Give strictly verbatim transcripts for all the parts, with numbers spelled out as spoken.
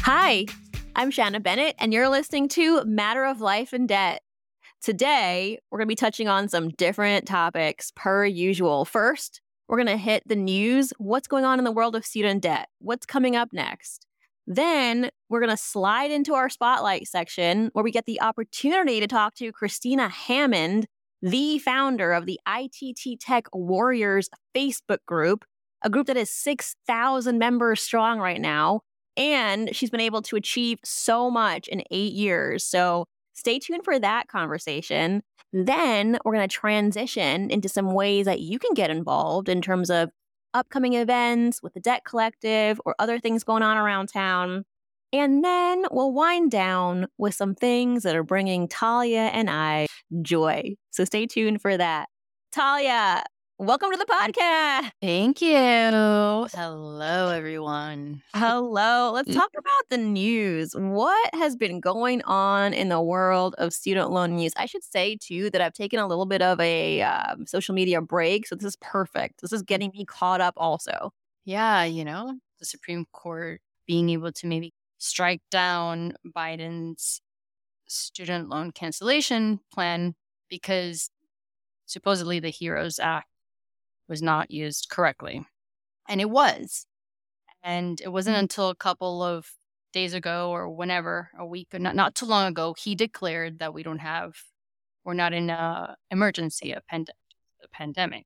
Hi, I'm Shanna Bennett, and you're listening to Matter of Life and Debt. Today, we're going to be touching on some different topics per usual. First, we're going to hit the news, what's going on in the world of student debt, what's coming up next. Then, we're going to slide into our spotlight section where we get the opportunity to talk to Christina Hammond, the founder of the I T T Tech Warriors Facebook group, a group that is six thousand members strong right now. And she's been able to achieve so much in eight years. So stay tuned for that conversation. Then we're going to transition into some ways that you can get involved in terms of upcoming events with the Debt Collective or other things going on around town. And then we'll wind down with some things that are bringing Talia and I joy. So stay tuned for that. Talia, welcome to the podcast. Thank you. Hello, everyone. Hello. Let's talk about the news. What has been going on in the world of student loan news? I should say, too, that I've taken a little bit of a um, social media break. So this is perfect. This is getting me caught up also. Yeah, you know, the Supreme Court being able to maybe strike down Biden's student loan cancellation plan because supposedly the HEROES Act was not used correctly. And it was. And it wasn't until a couple of days ago or whenever, a week, not, not too long ago, he declared that we don't have, we're not in an emergency, a, pand- a pandemic.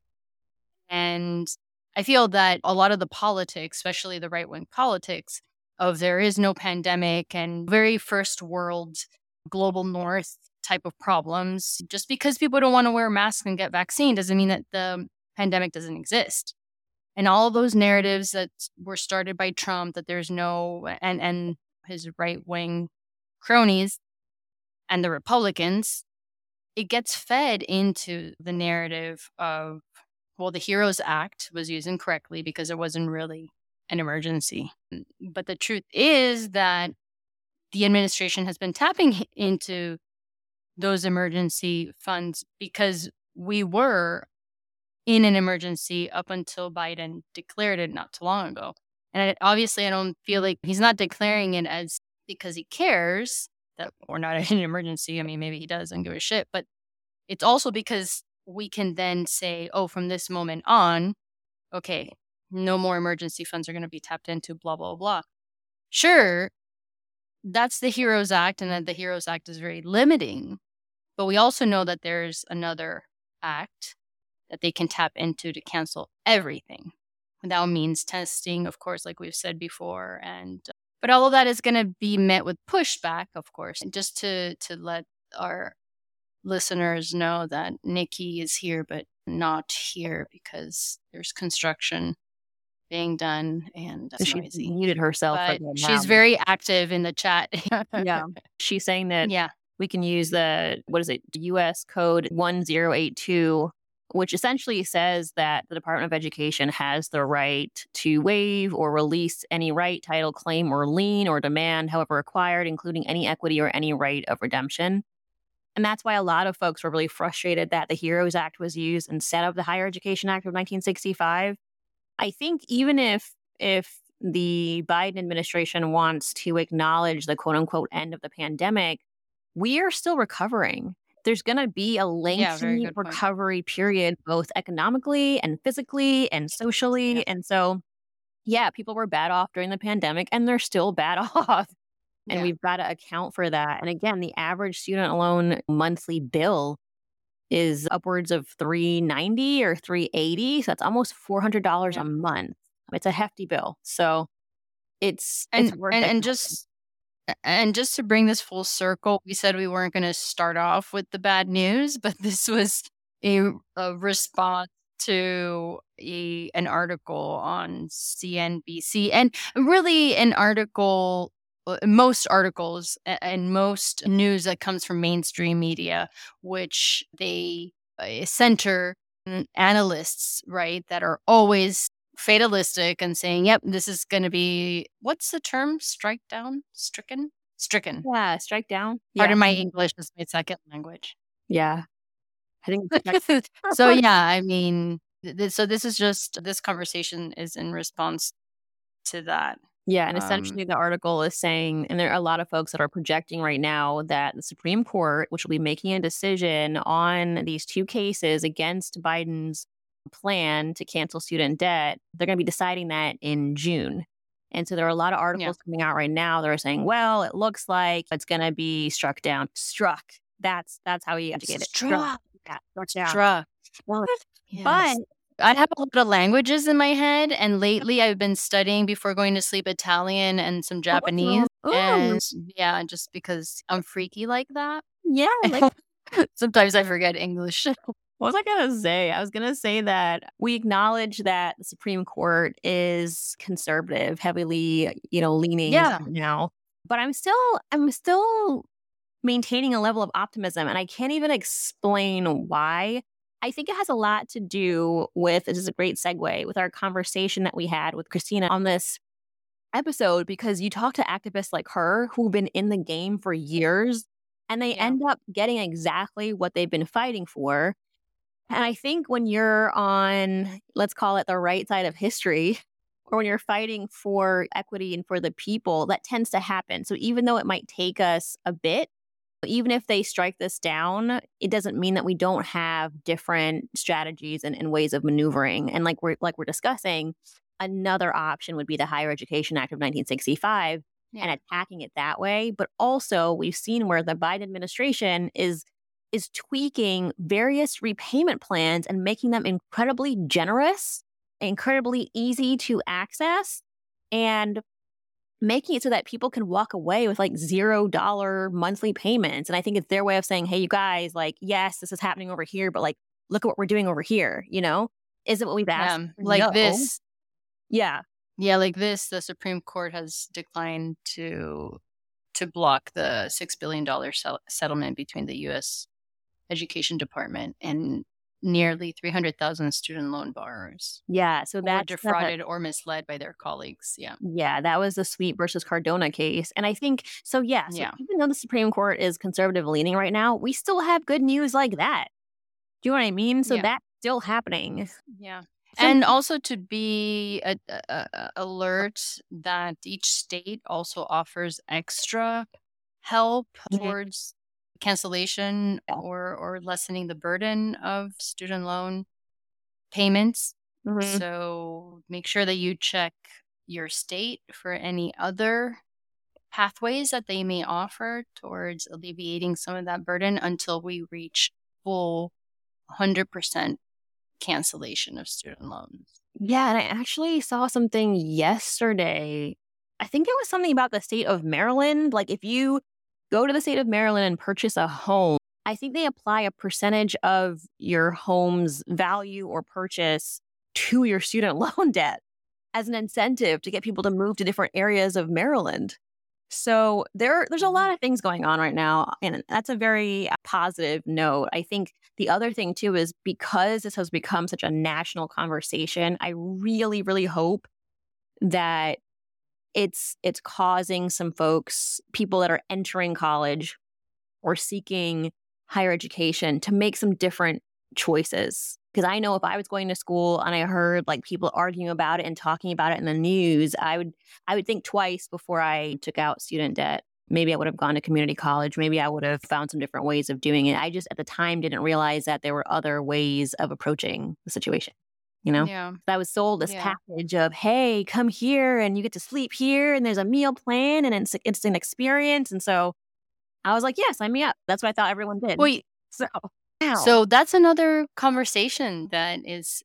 And I feel that a lot of the politics, especially the right-wing politics, of there is no pandemic and very first world, global north type of problems, just because people don't want to wear masks and get vaccine doesn't mean that the pandemic doesn't exist. And all those narratives that were started by Trump, that there's no, and, and his right-wing cronies and the Republicans, it gets fed into the narrative of, well, the HEROES Act was used incorrectly because it wasn't really an emergency. But the truth is that the administration has been tapping into those emergency funds because we were in an emergency up until Biden declared it not too long ago. And I, obviously, I don't feel like he's not declaring it as because he cares that we're not in an emergency. I mean, maybe he does and give a shit, but it's also because we can then say, oh, from this moment on, okay, no more emergency funds are going to be tapped into, blah, blah, blah. Sure, that's the HEROES Act, and that the HEROES Act is very limiting. But we also know that there's another act that they can tap into to cancel everything. And that means testing, of course, like we've said before. And but all of that is going to be met with pushback, of course. And just to to let our listeners know that Nikki is here, but not here because there's construction being done and that's She noisy. muted herself. But for she's very active in the chat. Yeah. She's saying that Yeah. we can use the, what is it, U S code one zero eight two, which essentially says that the Department of Education has the right to waive or release any right, title, claim, or lien or demand, however required, including any equity or any right of redemption. And that's why a lot of folks were really frustrated that the HEROES Act was used instead of the Higher Education Act of nineteen sixty-five. I think even if if the Biden administration wants to acknowledge the quote unquote end of the pandemic, we are still recovering. There's going to be a Yeah, very lengthy good point. recovery period, both economically and physically and socially. Yeah. And so, yeah, people were bad off during the pandemic and they're still bad off. And Yeah. we've got to account for that. And again, the average student loan monthly bill is upwards of three ninety or three eighty. So that's almost four hundred dollars Yeah. a month. It's a hefty bill. So it's And it's worth and, it. and just and just to bring this full circle, we said we weren't going to start off with the bad news, but this was a, a response to a an article on C N B C, and really an article, uh, most articles a- and most news that comes from mainstream media, which they uh, center mm, analysts, right, that are always fatalistic and saying, yep, this is going to be, what's the term? Strike down? Stricken? Stricken. Yeah, strike down. Pardon Yeah. my English is my second language. Yeah. I think it's strike- So yeah, I mean, th- th- so this is just, this conversation is in response to that. Yeah, and Um, essentially the article is saying, and there are a lot of folks that are projecting right now that the Supreme Court, which will be making a decision on these two cases against Biden's plan to cancel student debt, they're going to be deciding that in June. And so there are a lot of yeah. articles coming out right now that are saying, well, it looks like it's going to be struck down. Struck. That's that's how you educate it. Struck. Struck. Yeah, struck down. Struck. Well, but Yes. I have a lot of languages in my head, and lately I've been studying before going to sleep Italian and some Japanese. Ooh, And yeah, just because I'm freaky like that. yeah, like Sometimes I forget English. what was I gonna say? I was gonna say that we acknowledge that the Supreme Court is conservative, heavily, you know, leaning Yeah. right now. But I'm still I'm still maintaining a level of optimism, and I can't even explain why. I think it has a lot to do with, this is a great segue, with our conversation that we had with Christina on this episode, because you talk to activists like her who've been in the game for years and they Yeah. end up getting exactly what they've been fighting for. And I think when you're on, let's call it the right side of history, or when you're fighting for equity and for the people, that tends to happen. So even though it might take us a bit, even if they strike this down, it doesn't mean that we don't have different strategies and, and ways of maneuvering. And like we're like we're discussing, another option would be the Higher Education Act of nineteen sixty-five and Yeah. attacking it that way. But also we've seen where the Biden administration is is tweaking various repayment plans and making them incredibly generous, incredibly easy to access, and making it so that people can walk away with like zero dollar monthly payments. And I think it's their way of saying, hey, you guys, like, yes, this is happening over here, but like, look at what we're doing over here. You know, is it what we've asked? Yeah. Like No. this. Yeah. Yeah, like this, the Supreme Court has declined to to block the six billion dollars sel- settlement between the U S Education Department and nearly three hundred thousand student loan borrowers Yeah. So who were that's the, defrauded or misled by their colleagues. Yeah. yeah, that was the Sweet versus Cardona case. And I think, so yeah, so Yeah. even though the Supreme Court is conservative leaning right now, we still have good news like that. Do you know what I mean? So Yeah. that's still happening. Yeah. So And also to be a, a, a- alert that each state also offers extra help Mhm. towards cancellation Yeah. or or lessening the burden of student loan payments. Mhm. So make sure that you check your state for any other pathways that they may offer towards alleviating some of that burden until we reach full one hundred percent cancellation of student loans. Yeah, and I actually saw something yesterday. I think it was something about the state of Maryland. Like if you go to the state of Maryland and purchase a home, I think they apply a percentage of your home's value or purchase to your student loan debt as an incentive to get people to move to different areas of Maryland. So there, there's a Mhm. lot of things going on right now, and that's a very uh, positive note. I think the other thing too is because this has become such a national conversation, I really, really hope that it's it's causing some folks, people that are entering college or seeking higher education, to make some different choices. Because I know if I was going to school and I heard like people arguing about it and talking about it in the news, I would I would think twice before I took out student debt. Maybe I would have gone to community college. Maybe I would have found some different ways of doing it. I just at the time didn't realize that there were other ways of approaching the situation. You know, Yeah. I was sold this Yeah. package of, hey, come here and you get to sleep here and there's a meal plan and it's, it's an experience. And so I was like, yeah, sign me up. That's what I thought everyone did. Wait, So, ow. so that's another conversation that is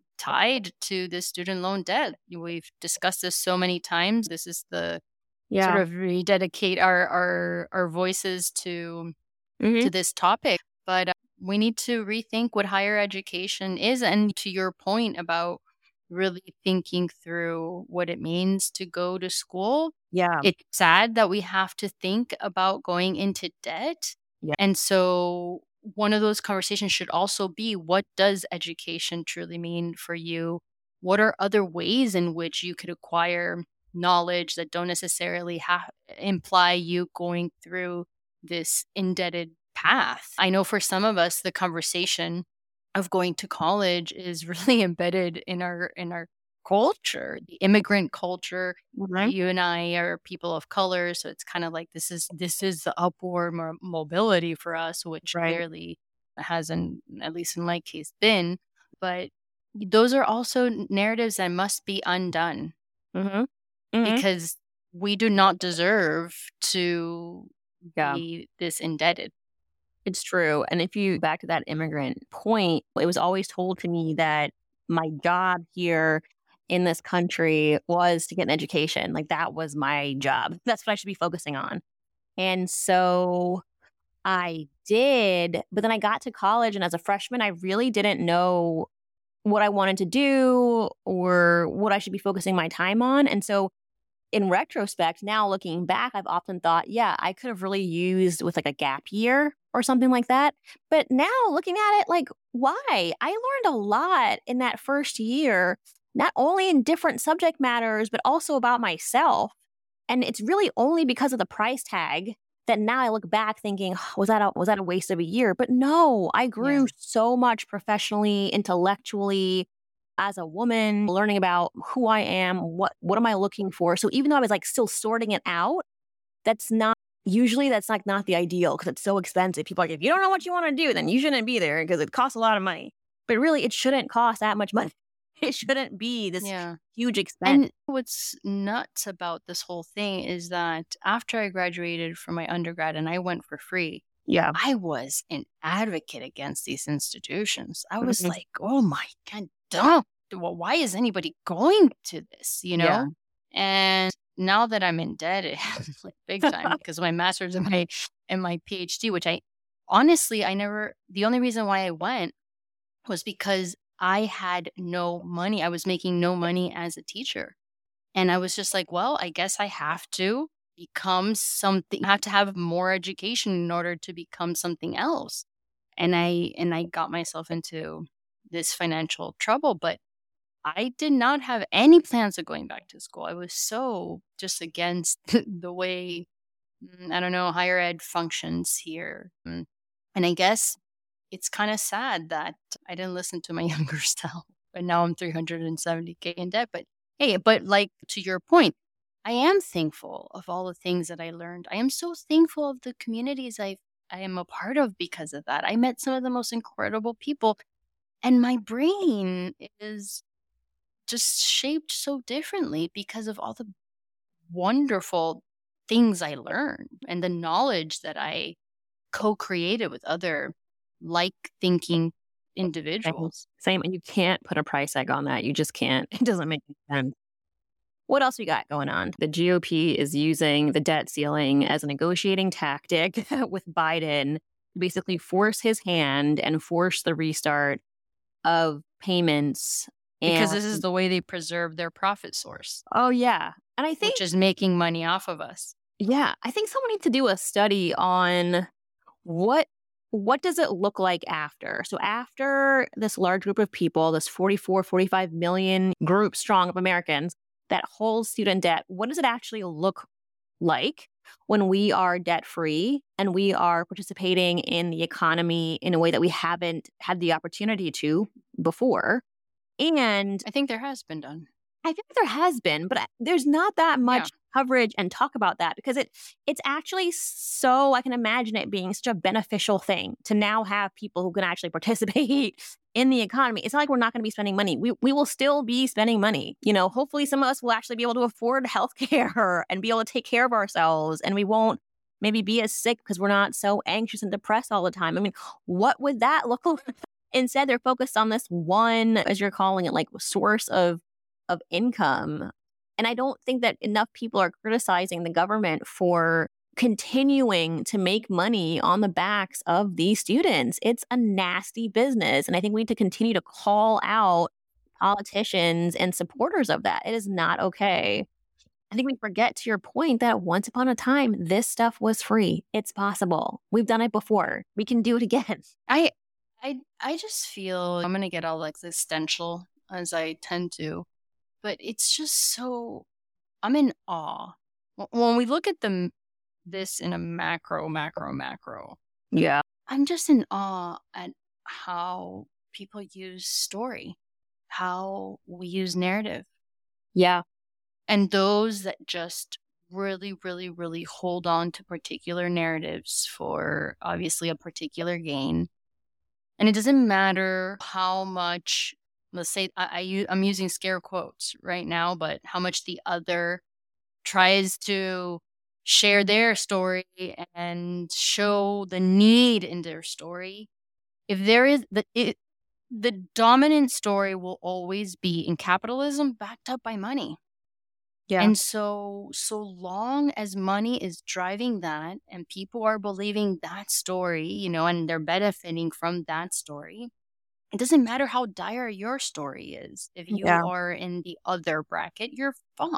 tied to the student loan debt. We've discussed this so many times. This is the yeah. sort of rededicate our our our voices to Mhm. to this topic. But uh, we need to rethink what higher education is, and to your point about really thinking through what it means to go to school. Yeah. It's sad that we have to think about going into debt. Yeah. And so one of those conversations should also be, what does education truly mean for you? What are other ways in which you could acquire knowledge that don't necessarily ha- imply you going through this indebted path? I know for some of us, the conversation of going to college is really embedded in our in our culture, the immigrant culture. Mhm. You and I are people of color, so it's kind of like this is this is the upward mo- mobility for us, which Right. clearly hasn't, at least in my case, been. But those are also narratives that must be undone Mhm. Mhm. because we do not deserve to Yeah. be this indebted. It's true. And if you back to that immigrant point, it was always told to me that my job here in this country was to get an education. Like that was my job. That's what I should be focusing on. And so I did, but then I got to college and as a freshman, I really didn't know what I wanted to do or what I should be focusing my time on. And so in retrospect, now looking back, I've often thought, yeah, I could have really used with like a gap year or something like that. But now looking at it, like, why? I learned a lot in that first year, not only in different subject matters, but also about myself. And it's really only because of the price tag that now I look back thinking, was that a, was that a waste of a year? But no, I Yeah. grew so much professionally, intellectually, as a woman, learning about who I am, what what am I looking for. So even though I was like still sorting it out, that's not usually that's like not the ideal because it's so expensive. People are like, if you don't know what you want to do, then you shouldn't be there because it costs a lot of money. But really, it shouldn't cost that much money. It shouldn't be this Yeah. huge expense. And what's nuts about this whole thing is that after I graduated from my undergrad and I went for free, Yeah. I was an advocate against these institutions. I was Mhm. like, oh my God, don't. Well, why is anybody going to this? You Yeah. know? And now that I'm indebted, like big time, because my master's and my and my PhD, which I honestly I never the only reason why I went was because I had no money. I was making no money as a teacher. And I was just like, well, I guess I have to become something, I have to have more education in order to become something else. And I and I got myself into this financial trouble, but I did not have any plans of going back to school. I was so just against the way mm, I don't know, higher ed functions here. Mm. And I guess it's kind of sad that I didn't listen to my younger self, but now I'm three hundred seventy k in debt. But hey, but like to your point, I am thankful of all the things that I learned. I am so thankful of the communities I I am a part of because of that. I met some of the most incredible people, and my brain is just shaped so differently because of all the wonderful things I learned and the knowledge that I co-created with other like thinking Same. individuals. Same. And you can't put a price tag on that. You just can't. It doesn't make any sense. What else we got going on? The G O P is using the debt ceiling as a negotiating tactic with Biden to basically force his hand and force the restart of payments. Because And this is the way they preserve their profit source, oh, yeah. And I which think, is making money off of us. yeah, I think someone needs to do a study on what what does it look like after? So after this large group of people, this forty-four, forty-five million group strong of Americans that holds student debt, what does it actually look like when we are debt free and we are participating in the economy in a way that we haven't had the opportunity to before? And I think there has been done. I think there has been, but I- there's not that Yeah. much coverage and talk about that because it it's actually so I can imagine it being such a beneficial thing to now have people who can actually participate in the economy. It's not like we're not going to be spending money. We we will still be spending money. You know, hopefully some of us will actually be able to afford healthcare and be able to take care of ourselves and we won't maybe be as sick because we're not so anxious and depressed all the time. I mean, what would that look like? Instead, they're focused on this one, as you're calling it, like source of of income. And I don't think that enough people are criticizing the government for continuing to make money on the backs of these students. It's a nasty business. And I think we need to continue to call out politicians and supporters of that. It is not okay. I think we forget to your point that once upon a time, this stuff was free. It's possible. We've done it before. We can do it again. I I I just feel I'm gonna get all existential as I tend to, but it's just so I'm in awe. Wh- When we look at them this in a macro, macro, macro, Yeah. I'm just in awe at how people use story, how we use narrative, Yeah. And those that just really, really, really hold on to particular narratives for obviously a particular gain. And it doesn't matter how much, let's say, I, I, u- I'm using scare quotes right now, but how much the other tries to share their story and show the need in their story. If there is the it, the dominant story will always be in capitalism backed up by money. Yeah. And so, so long as money is driving that and people are believing that story, you know, and they're benefiting from that story, it doesn't matter how dire your story is. If you Yeah. are in the other bracket, you're fine.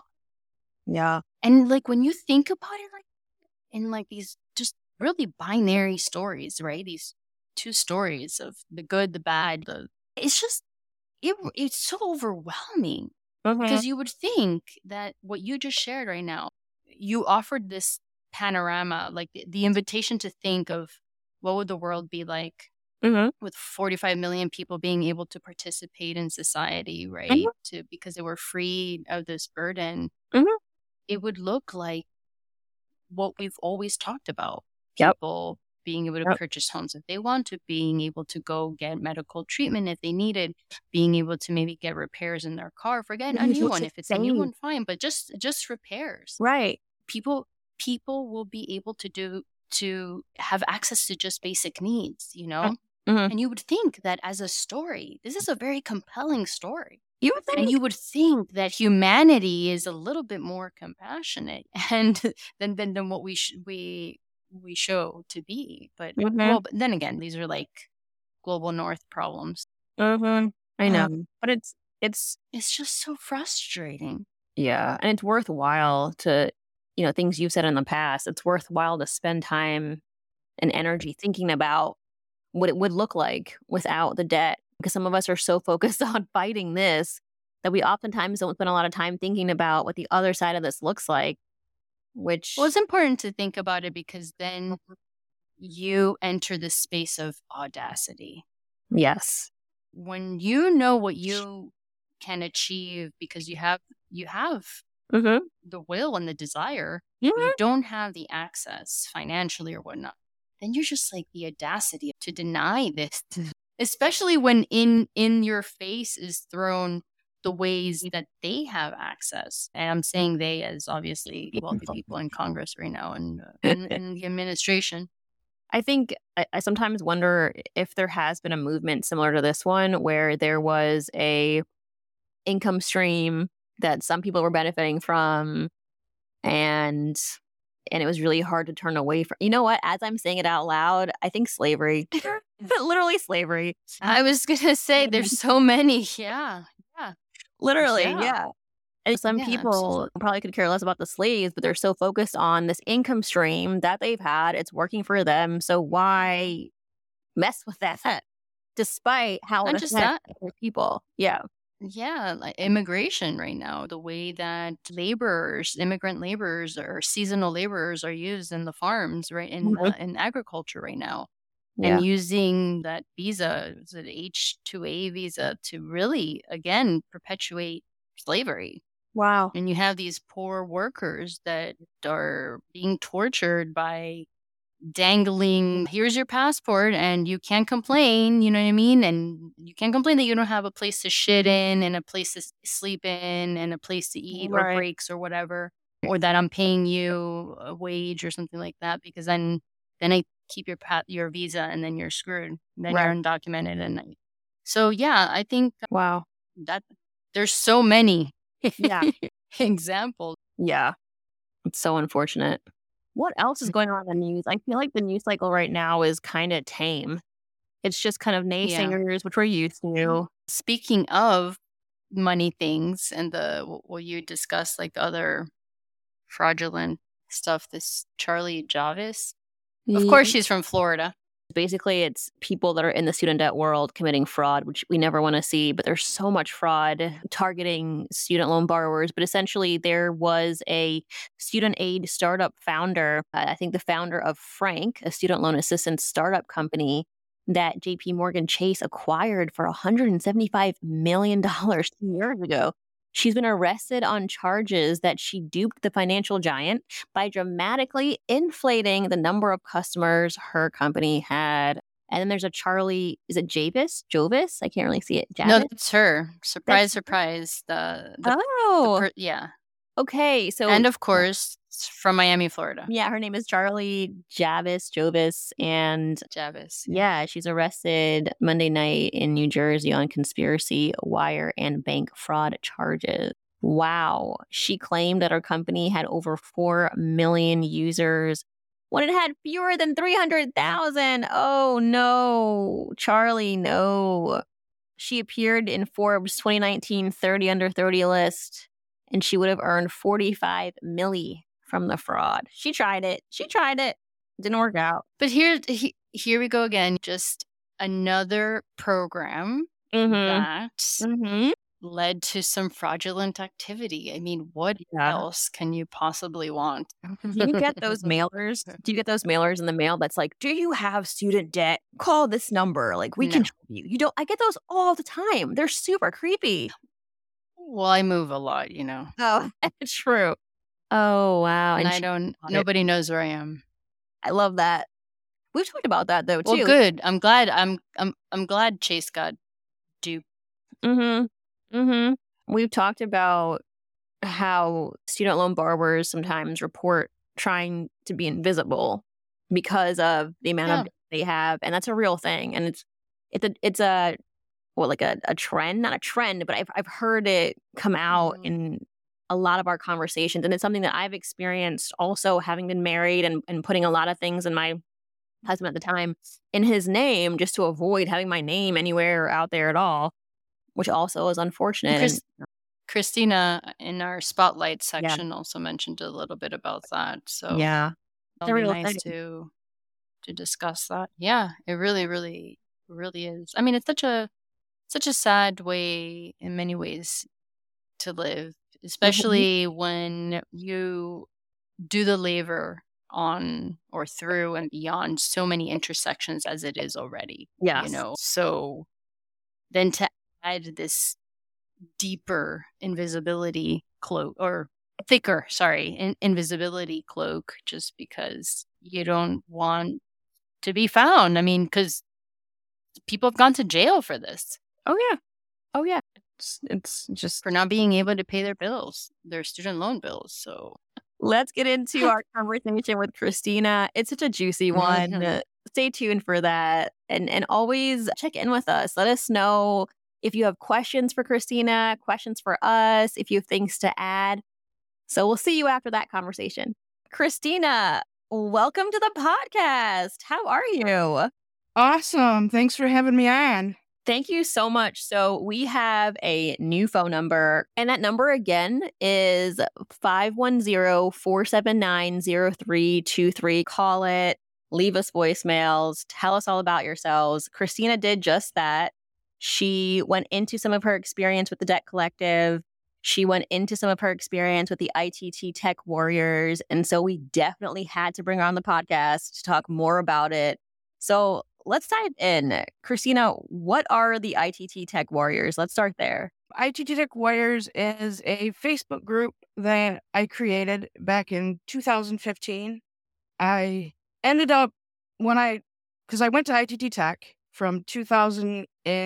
Yeah. And like when you think about it, like in like these just really binary stories, right? These two stories of the good, the bad, the it's just it, it's so overwhelming. Mm-hmm. Because you would think that what you just shared right now, you offered this panorama, like the, the invitation to think of what would the world be like Mm-hmm. with forty-five million people being able to participate in society, Mm-hmm. right? To because they were freed of this burden. Mm-hmm. It would look like what we've always talked about. Yep. People being able to Yep. purchase homes if they want to, being able to go get medical treatment if they needed, being able to maybe get repairs in their car, forget a new one. If it's a new one, fine, but just just repairs. Right. People people will be able to do to have access to just basic needs, you know? Mm-hmm. And you would think that as a story, this is a very compelling story. You would think. And you would think that humanity is a little bit more compassionate and than than, than what we sh- we we show to be. But Mhm. well, but then again, these are like global north problems. Mm-hmm. I know. Um, But it's it's it's just so frustrating. yeah, and it's worthwhile to, you know, things you've said in the past. It's worthwhile to spend time and energy thinking about what it would look like without the debt. Because some of us are so focused on fighting this that we oftentimes don't spend a lot of time thinking about what the other side of this looks like, which Well, it's important to think about it because then you enter the space of audacity. yes. When you know what you can achieve because you have you have Mm-hmm. the will and the desire, Yeah. but you don't have the access financially or whatnot, then you're just like the audacity to deny this, especially when in in your face is thrown the ways that they have access. And I'm saying they as obviously wealthy people in Congress right now and uh, in, in the administration. I think I, I sometimes wonder if there has been a movement similar to this one where there was a income stream that some people were benefiting from and and it was really hard to turn away from. You know what? As I'm saying it out loud, I think slavery. Literally slavery. I was gonna say there's so many. Yeah. Yeah. Literally, Yeah. yeah. And some Yeah, people absolutely. probably could care less about the slaves, but they're so focused on this income stream that they've had. It's working for them. So why mess with that? Despite how it Not just affects that. other people. Yeah. Yeah, like immigration right now, the way that laborers, immigrant laborers or seasonal laborers are used in the farms, right, in Mhm. uh, in agriculture right now, and Yeah. using that visa, is it H two A visa, to really again perpetuate slavery. Wow. And you have these poor workers that are being tortured by dangling, here's your passport and you can't complain, you know what I mean? And you can't complain that you don't have a place to shit in and a place to s- sleep in and a place to eat or Right. breaks or whatever, or that I'm paying you a wage or something like that because then then I keep your pa- your visa and then you're screwed. Then you're Right. undocumented and I- so yeah, I think Wow. that there's so many Yeah. examples. Yeah. It's so unfortunate. What else is going on in the news? I feel like the news cycle right now is kind of tame. It's just kind of Yeah. naysayers, which we're used to. Speaking of money things and the what what you discussed, like the other fraudulent stuff, this Charlie Jarvis. Of course, she's from Florida. Basically, it's people that are in the student debt world committing fraud, which we never want to see. But there's so much fraud targeting student loan borrowers. But essentially, there was a student aid startup founder, uh, I think the founder of Frank, a student loan assistance startup company that J P Morgan Chase acquired for one hundred seventy-five million dollars two years ago. She's been arrested on charges that she duped the financial giant by dramatically inflating the number of customers her company had. And then there's a Charlie, is it Javis? Jovis? I can't really see it. No, Javis? that's her. Surprise, That's- surprise. The, the, the Oh, per- yeah. okay. So, And of course, it's from Miami, Florida. yeah, her name is Charlie Javis, Jovis, and Javis. yeah, she's arrested Monday night in New Jersey on conspiracy, wire, and bank fraud charges. Wow. She claimed that her company had over four million users when it had fewer than three hundred thousand. Oh, no. Charlie, no. She appeared in Forbes twenty nineteen thirty under thirty list, and she would have earned forty-five milli from the fraud. She tried it. She tried it. Didn't work out. But here, he, here we go again. Just another program Mm-hmm. that Mm-hmm. led to some fraudulent activity. I mean, what Yeah. else can you possibly want? Do you get those mailers? Do you get those mailers in the mail that's like, do you have student debt? Call this number. Like, we can No. help you. You don't, I get those all the time. They're super creepy. Well, I move a lot, you know, Oh, true. Oh, wow. and And I she don't. got it. Nobody knows where I am. I love that. We've talked about that though, Well, too. good. I'm glad. I'm. I'm. I'm glad Chase got duped. Mm-hmm. Mm-hmm. We've talked about how student loan borrowers sometimes report trying to be invisible because of the amount Yeah. of debt they have, and that's a real thing. And it's it's a it's a well like a, a trend, not a trend, but I've I've heard it come out Mhm. in a lot of our conversations, and it's something that I've experienced also having been married and and putting a lot of things in my husband at the time in his name just to avoid having my name anywhere out there at all, which also is unfortunate. And Chris, Christina in our spotlight section also mentioned a little bit about that. So yeah, it'll be real nice thing. to to discuss that. Yeah, it really, really, really is. I mean, it's such a such a sad way in many ways to live, especially when you do the labor on or through and beyond so many intersections as it is already. Yes. You know, so then to add this deeper invisibility cloak or thicker, sorry, in- invisibility cloak just because you don't want to be found. I mean, because people have gone to jail for this, Oh yeah. Oh yeah. It's, it's just for not being able to pay their bills, their student loan bills. So let's get into our conversation with Christina. It's such a juicy one. Mhm. Uh, Stay tuned for that, and and always check in with us. Let us know if you have questions for Christina, questions for us, if you have things to add. So we'll see you after that conversation. Christina, welcome to the podcast. How are you? Awesome. Thanks for having me on. Thank you so much. So we have a new phone number, and that number again is five one zero, four seven nine, zero three two three. Call it, leave us voicemails, tell us all about yourselves. Christina did just that. She went into some of her experience with the Debt Collective. She went into some of her experience with the I T T Tech Warriors. And so we definitely had to bring her on the podcast to talk more about it. So let's dive in. Christina, what are the I T T Tech Warriors? Let's start there. I T T Tech Warriors is a Facebook group that I created back in two thousand fifteen. I ended up, when I, because I went to I T T Tech from two thousand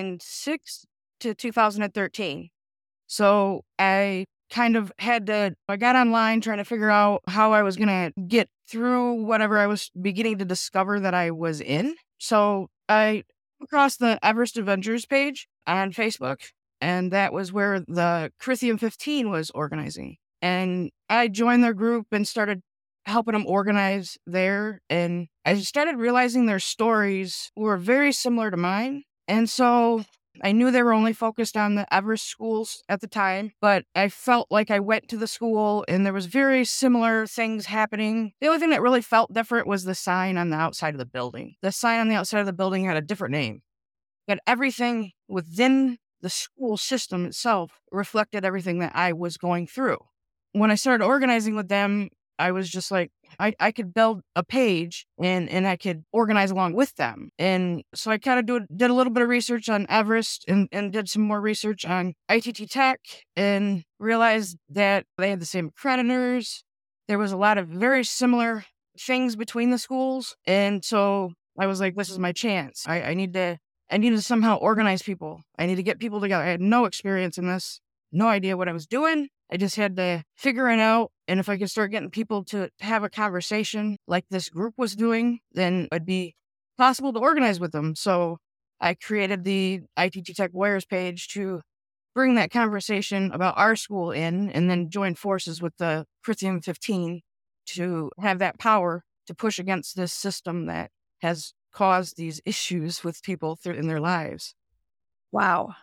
six to two thousand thirteen. So I kind of had to, I got online trying to figure out how I was going to get through whatever I was beginning to discover that I was in. So I across the Everest Adventures page on Facebook, and that was where the Crithium fifteen was organizing. And I joined their group and started helping them organize there. And I started realizing their stories were very similar to mine. And so I knew they were only focused on the Everest schools at the time, but I felt like I went to the school and there was very similar things happening. The only thing that really felt different was the sign on the outside of the building. The sign on the outside of the building had a different name, but everything within the school system itself reflected everything that I was going through. When I started organizing with them, I was just like, I, I could build a page and, and I could organize along with them. And so I kind of do, did a little bit of research on Everest and, and did some more research on I T T Tech and realized that they had the same accreditors. There was a lot of very similar things between the schools. And so I was like, this is my chance. I, I need to, I need to somehow organize people. I need to get people together. I had no experience in this, no idea what I was doing. I just had to figure it out. And if I could start getting people to have a conversation like this group was doing, then it'd be possible to organize with them. So I created the I T T Tech Warriors page to bring that conversation about our school in, and then join forces with the Curriculum fifteen to have that power to push against this system that has caused these issues with people through in their lives. Wow.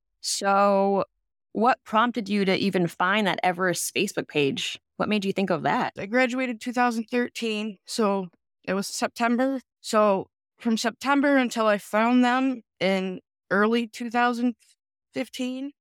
So what prompted you to even find that Everest Facebook page? What made you think of that? I graduated two thousand thirteen, so it was September. So from September until I found them in early two thousand fifteen,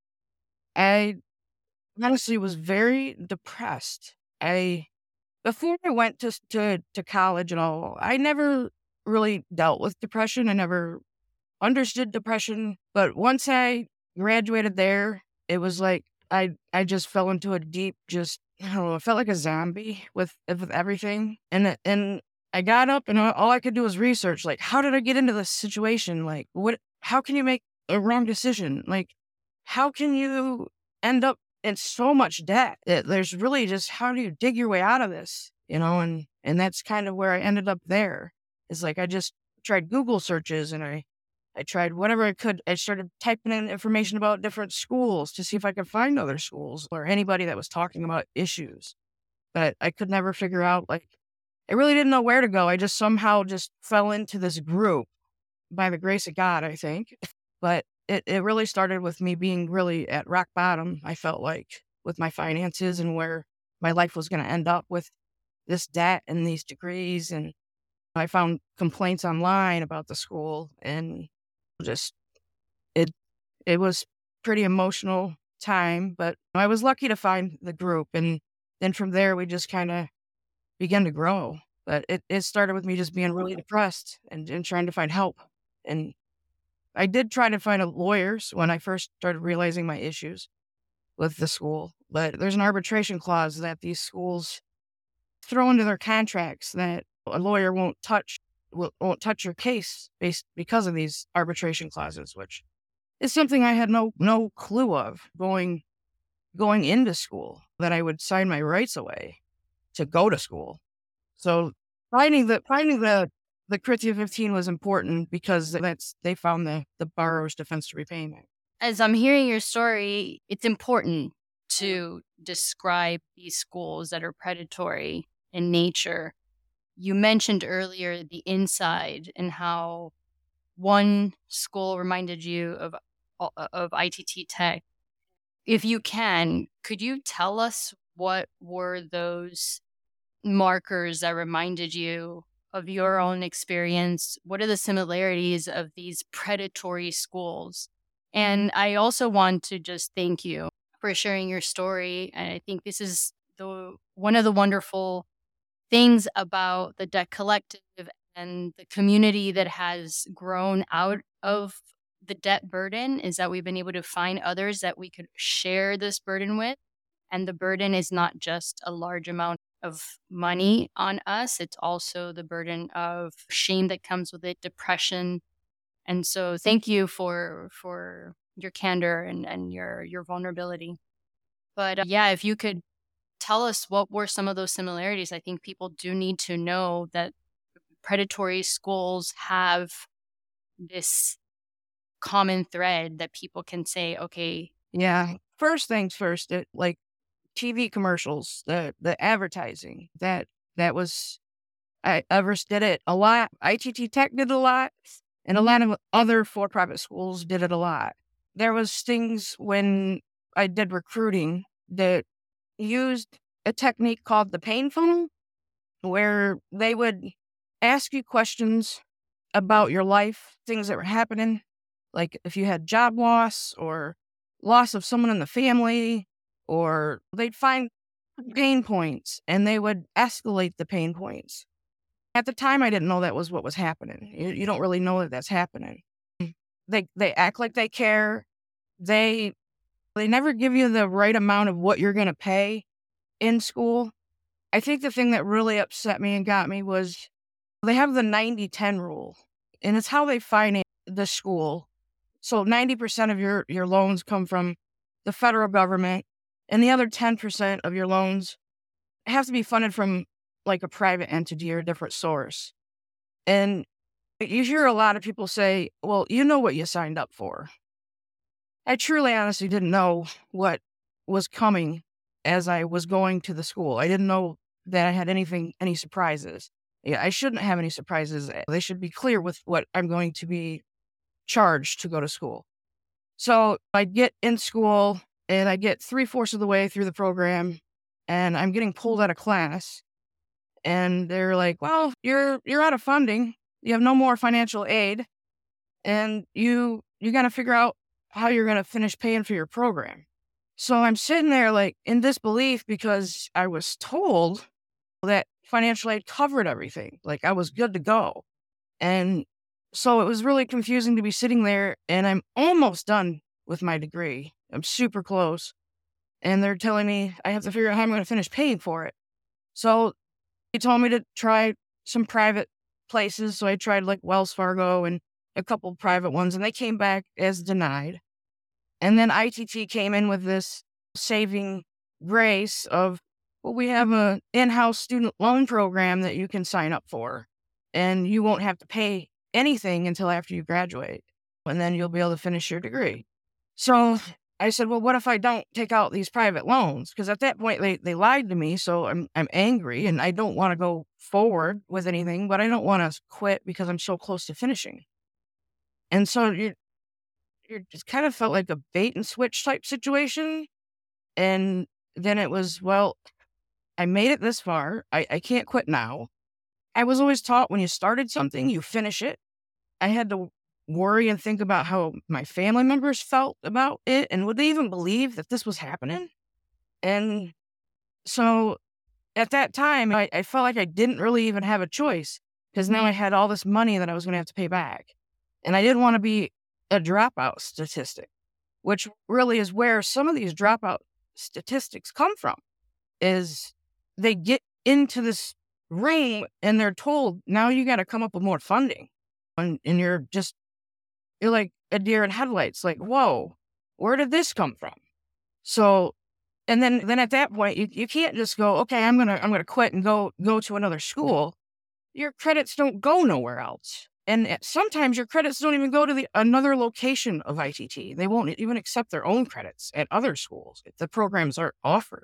I honestly was very depressed. I before I went to to to college and all, I never really dealt with depression. I never understood depression, but once I graduated there, it was like I I just fell into a deep, just I don't know, I felt like a zombie with with everything, and it- and I got up and all all I could do was research, like, how did I get into this situation? Like, what? How can you make a wrong decision? Like, how can you end up in so much debt? It, there's really just how do you dig your way out of this? You know, and and that's kind of where I ended up there. It's like I just tried Google searches and I I tried whatever I could. I started typing in information about different schools to see if I could find other schools or anybody that was talking about issues. But I could never figure out, like, I really didn't know where to go. I just somehow just fell into this group by the grace of God, I think. But it, it really started with me being really at rock bottom, I felt like, with my finances and where my life was going to end up with this debt and these degrees. And I found complaints online about the school and just it it was pretty emotional time, but I was lucky to find the group, and then from there we just kind of began to grow. But it, it started with me just being really depressed and, and trying to find help. And I did try to find a lawyers when I first started realizing my issues with the school, but there's an arbitration clause that these schools throw into their contracts that a lawyer won't touch will, won't touch your case based because of these arbitration clauses, which is something I had no no clue of going going into school, that I would sign my rights away to go to school. So finding the finding the the Curriculum fifteen was important because that's they found the the borrower's defense to repayment. As I'm hearing your story, it's important to describe these schools that are predatory in nature. You mentioned earlier the inside and how one school reminded you of of I T T Tech. If you can, could you tell us what were those markers that reminded you of your own experience? What are the similarities of these predatory schools? And I also want to just thank you for sharing your story. And I think this is the one of the wonderful things about the Debt Collective and the community that has grown out of the debt burden is that we've been able to find others that we could share this burden with. And the burden is not just a large amount of money on us, it's also the burden of shame that comes with it, depression. And so thank you for for your candor and, and your, your vulnerability. But uh, yeah, if you could tell us what were some of those similarities. I think people do need to know that predatory schools have this common thread that people can say, okay. Yeah. First things first, it, like T V commercials, the the advertising, that that was, I Everest did it a lot. I T T Tech did it a lot, and a lot of other for-profit schools did it a lot. There was things when I did recruiting that used a technique called the pain funnel, where they would ask you questions about your life, things that were happening, like if you had job loss or loss of someone in the family, or they'd find pain points, and they would escalate the pain points. At the time, I didn't know that was what was happening. You, you don't really know that that's happening. They they act like they care. They they never give you the right amount of what you're going to pay in school. I think the thing that really upset me and got me was they have the ninety ten rule, and it's how they finance the school. So ninety percent of your, your loans come from the federal government, and the other ten percent of your loans have to be funded from like a private entity or a different source. And you hear a lot of people say, well, you know what you signed up for. I truly, honestly didn't know what was coming as I was going to the school. I didn't know that I had anything, any surprises. Yeah, I shouldn't have any surprises. They should be clear with what I'm going to be charged to go to school. So I get in school and I get three-fourths of the way through the program, and I'm getting pulled out of class. And they're like, well, you're you're out of funding. You have no more financial aid. And you you got to figure out how you're going to finish paying for your program. So I'm sitting there like in disbelief because I was told that financial aid covered everything. Like I was good to go. And so it was really confusing to be sitting there, and I'm almost done with my degree. I'm super close. And they're telling me I have to figure out how I'm going to finish paying for it. So they told me to try some private places. So I tried like Wells Fargo and a couple private ones, and they came back as denied. And then I T T came in with this saving grace of, well, we have an in-house student loan program that you can sign up for, and you won't have to pay anything until after you graduate, and then you'll be able to finish your degree. So I said, well, what if I don't take out these private loans? Because at that point, they, they lied to me, so I'm I'm angry, and I don't want to go forward with anything, but I don't want to quit because I'm so close to finishing. And so you you just kind of felt like a bait and switch type situation. And then it was, well, I made it this far. I, I can't quit now. I was always taught when you started something, you finish it. I had to worry and think about how my family members felt about it, and would they even believe that this was happening? And so at that time, I, I felt like I didn't really even have a choice, because now I had all this money that I was going to have to pay back. And I didn't want to be a dropout statistic, which really is where some of these dropout statistics come from, is they get into this ring and they're told, now you got to come up with more funding. And, and you're just, you're like a deer in headlights, like, whoa, where did this come from? So, and then, then at that point, you, you can't just go, okay, I'm going to, I'm going to quit and go, go to another school. Your credits don't go nowhere else. And sometimes your credits don't even go to the another location of I T T. They won't even accept their own credits at other schools if the programs aren't offered.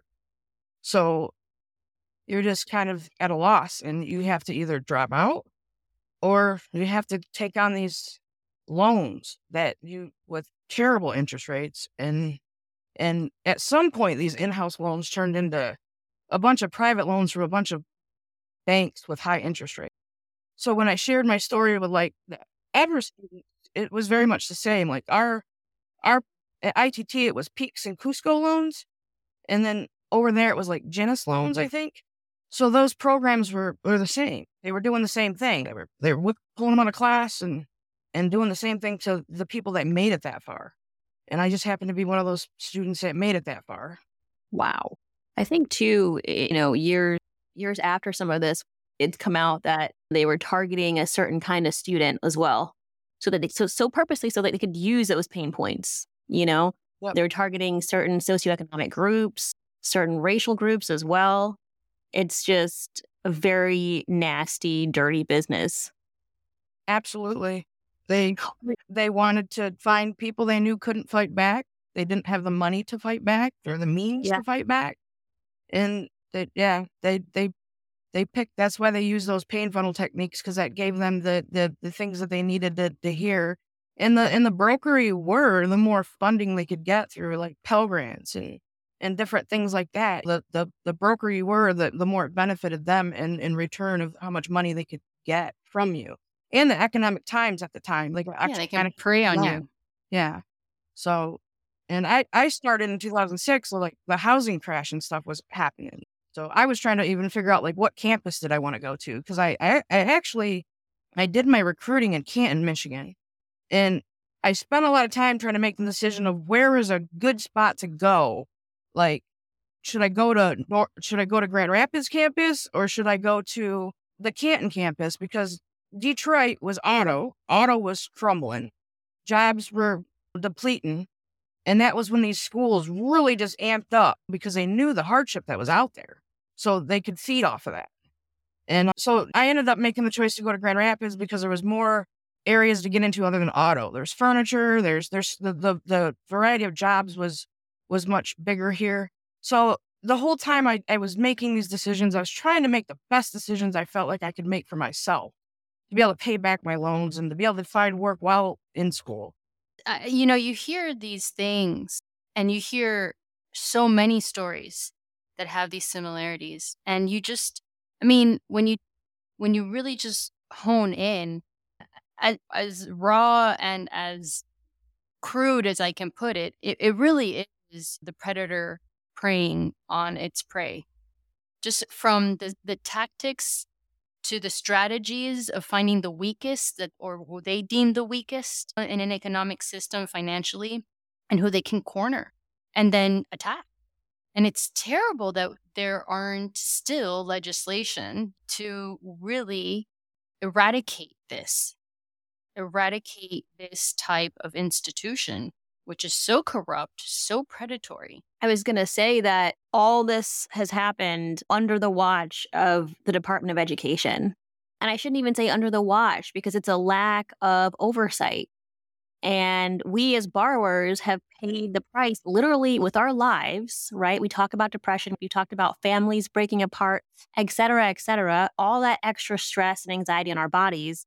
So you're just kind of at a loss, and you have to either drop out or you have to take on these loans that you with terrible interest rates. And and at some point, these in-house loans turned into a bunch of private loans from a bunch of banks with high interest rates. So when I shared my story with like the Ever students, it was very much the same. Like our our at I T T, it was Peaks and Cusco loans, and then over there it was like Genesis loans, I think. So those programs were, were the same. They were doing the same thing. They were they were whip, pulling them out of class and and doing the same thing to the people that made it that far. And I just happened to be one of those students that made it that far. Wow. I think too, you know, years years after some of this, it's come out that they were targeting a certain kind of student as well. So that they, so so purposely so that they could use those pain points, you know? Yep. They were targeting certain socioeconomic groups, certain racial groups as well. It's just a very nasty, dirty business. Absolutely. They they wanted to find people they knew couldn't fight back. They didn't have the money to fight back or the means Yeah. to fight back. And they, yeah, they they they picked. That's why they use those pain funnel techniques, because that gave them the, the the things that they needed to to hear. And the and the broker you were, the more funding they could get through like Pell Grants and and different things like that. The the the broker you were, the the more it benefited them in in return of how much money they could get from you. And the economic times at the time, like Yeah, they can prey on yeah. you. Yeah. So And I, I started in two thousand six, so like the housing crash and stuff was happening. So I was trying to even figure out like what campus did I want to go to? Because I, I, I actually, I did my recruiting in Canton, Michigan. And I spent a lot of time trying to make the decision of where is a good spot to go. Like, should I go to, Nor- should I go to Grand Rapids campus or should I go to the Canton campus? Because Detroit was auto, auto was crumbling, jobs were depleting. And that was when these schools really just amped up because they knew the hardship that was out there. So they could feed off of that. And so I ended up making the choice to go to Grand Rapids because there was more areas to get into other than auto. There's furniture, there's there's the the, the variety of jobs was was much bigger here. So the whole time I, I was making these decisions, I was trying to make the best decisions I felt like I could make for myself, to be able to pay back my loans and to be able to find work while in school. Uh, you know, you hear these things and you hear so many stories that have these similarities. And you just, I mean, when you when you really just hone in, as, as raw and as crude as I can put it, it, it really is the predator preying on its prey. Just from the, the tactics to the strategies of finding the weakest that or who they deem the weakest in an economic system financially and who they can corner and then attack. And it's terrible that there aren't still legislation to really eradicate this, eradicate this type of institution, which is so corrupt, so predatory. I was going to say that all this has happened under the watch of the Department of Education. And I shouldn't even say under the watch because it's a lack of oversight. And we as borrowers have paid the price literally with our lives, right? We talk about depression, we talked about families breaking apart, et cetera, et cetera, all that extra stress and anxiety in our bodies.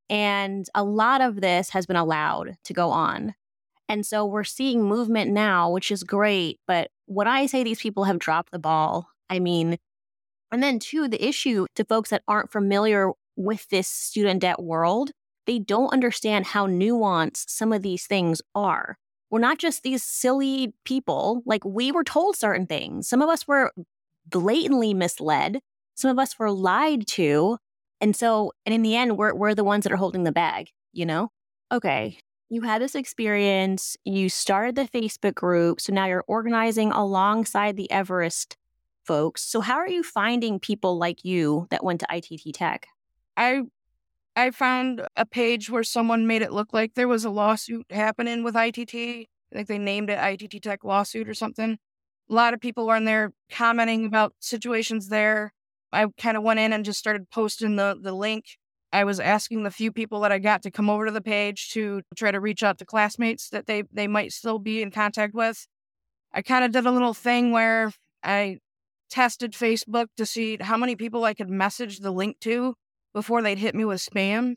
And a lot of this has been allowed to go on. And so we're seeing movement now, which is great. But when I say these people have dropped the ball, I mean, and then two, the issue to folks that aren't familiar with this student debt world, they don't understand how nuanced some of these things are. We're not just these silly people. Like, we were told certain things. Some of us were blatantly misled. Some of us were lied to. And so, and in the end, we're we're the ones that are holding the bag, you know? Okay. You had this experience, you started the Facebook group, so now you're organizing alongside the Everest folks. So how are you finding people like you that went to I T T Tech? I I found a page where someone made it look like there was a lawsuit happening with I T T. I think they named it I T T Tech lawsuit or something. A lot of people were in there commenting about situations there. I kind of went in and just started posting the, the link. I was asking the few people that I got to come over to the page to try to reach out to classmates that they, they might still be in contact with. I kind of did a little thing where I tested Facebook to see how many people I could message the link to before they'd hit me with spam.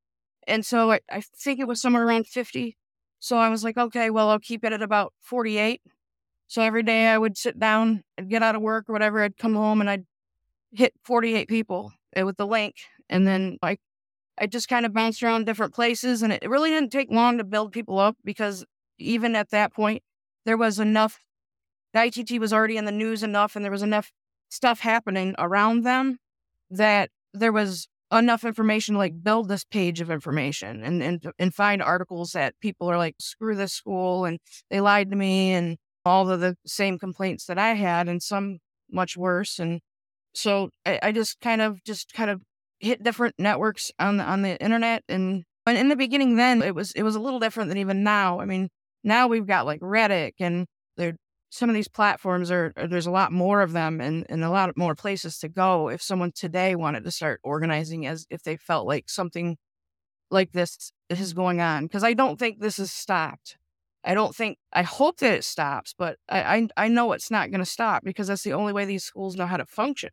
And so I, I think it was somewhere around fifty. So I was like, okay, well, I'll keep it at about forty-eight. So every day I would sit down, I'd get out of work or whatever, I'd come home and I'd hit forty-eight people with the link. And then I, I just kind of bounced around different places, and it really didn't take long to build people up because even at that point, there was enough, the I T T was already in the news enough and there was enough stuff happening around them that there was enough information to like build this page of information and, and, and find articles that people are like, screw this school and they lied to me and all of the same complaints that I had and some much worse. And so I, I just kind of just kind of hit different networks on the, on the internet. And, and in the beginning, then it was, it was a little different than even now. I mean, now we've got like Reddit and there, some of these platforms are, are, there's a lot more of them and, and a lot more places to go. If someone today wanted to start organizing as if they felt like something like this is going on, because I don't think this has stopped. I don't think, I hope that it stops, but I, I, I know it's not going to stop because that's the only way these schools know how to function.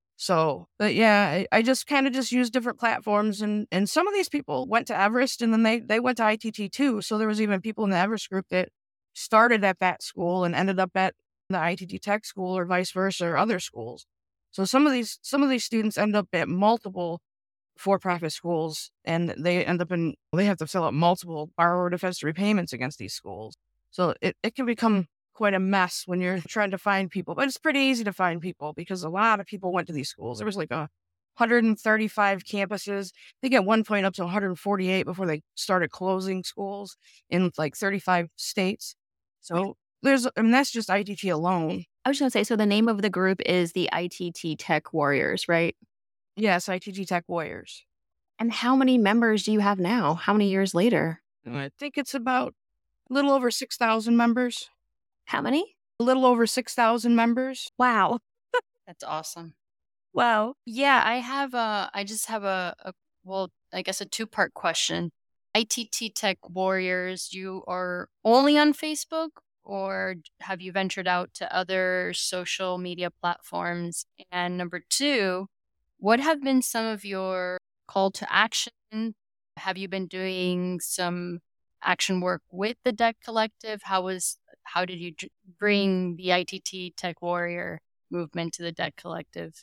So, but yeah, I, I just kind of just used different platforms and, and some of these people went to Everest and then they, they went to I T T too. So there was even people in the Everest group that started at that school and ended up at the I T T Tech school or vice versa or other schools. So some of these, some of these students end up at multiple for-profit schools and they end up in, they have to fill out multiple borrower defense repayments against these schools. So it, it can become quite a mess when you're trying to find people. But it's pretty easy to find people because a lot of people went to these schools. There was like a one hundred thirty-five campuses. They get one point up to one hundred forty-eight before they started closing schools in like thirty-five states. So there's, I mean, that's just I T T alone. I was going to say, so the name of the group is the I T T Tech Warriors, right? Yes, I T T Tech Warriors. And how many members do you have now? How many years later? I think it's about a little over six thousand members. How many? A little over six thousand members. Wow. That's awesome. Wow. Yeah, I have a, I just have a, a well, I guess a two part question. I T T Tech Warriors, you are only on Facebook, or have you ventured out to other social media platforms? And number two, what have been some of your call to action? Have you been doing some action work with the Debt Collective? How was, how did you dr- bring the I T T Tech Warrior movement to the Debt Collective?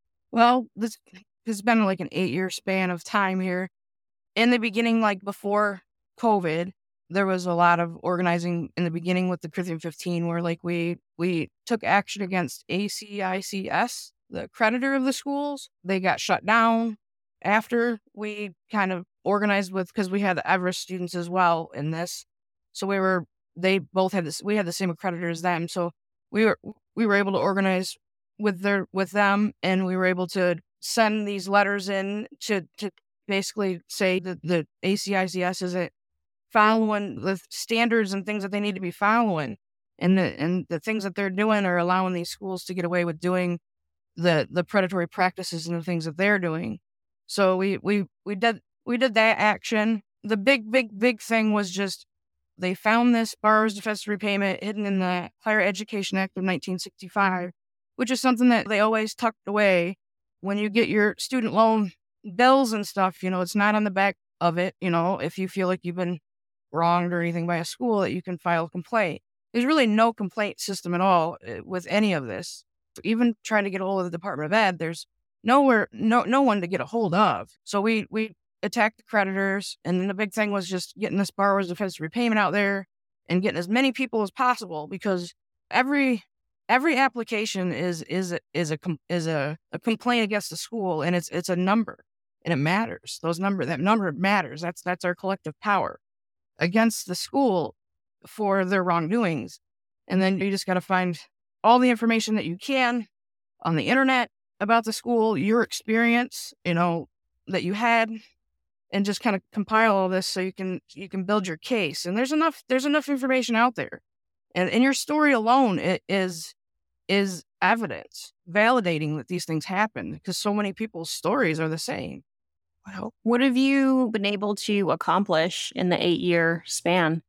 Well, this has been like an eight year span of time here. In the beginning, like before COVID, there was a lot of organizing in the beginning with the Prithium fifteen, where like we we took action against A C I C S, the creditor of the schools. They got shut down after we kind of organized with, because we had the Everest students as well in this. So we were, they both had this, we had the same accreditor as them. So we were we were able to organize with their with them, and we were able to send these letters in to to basically say that the A C I C S isn't following the standards and things that they need to be following, and the and the things that they're doing are allowing these schools to get away with doing the the predatory practices and the things that they're doing. So we we we did we did that action. The big big big thing was just they found this borrower's defense repayment hidden in the Higher Education Act of nineteen sixty-five, which is something that they always tucked away. When you get your student loan bills and stuff, you know, it's not on the back of it. You know, if you feel like you've been wronged or anything by a school, that you can file a complaint. There's really no complaint system at all uh, with any of this. Even trying to get a hold of the Department of Ed, there's nowhere, no, no one to get a hold of. So we we attacked the creditors, and then the big thing was just getting this borrower's defense repayment out there and getting as many people as possible, because every every application is is is a is a, a complaint against the school, and it's it's a number, and it matters. Those number that number matters. That's that's our collective power against the school for their wrongdoings. And then you just got to find all the information that you can on the internet about the school, your experience, you know, that you had, and just kind of compile all this so you can you can build your case. And there's enough there's enough information out there, and in your story alone, it is is evidence validating that these things happen, because so many people's stories are the same. Wow. What have you been able to accomplish in the eight year span?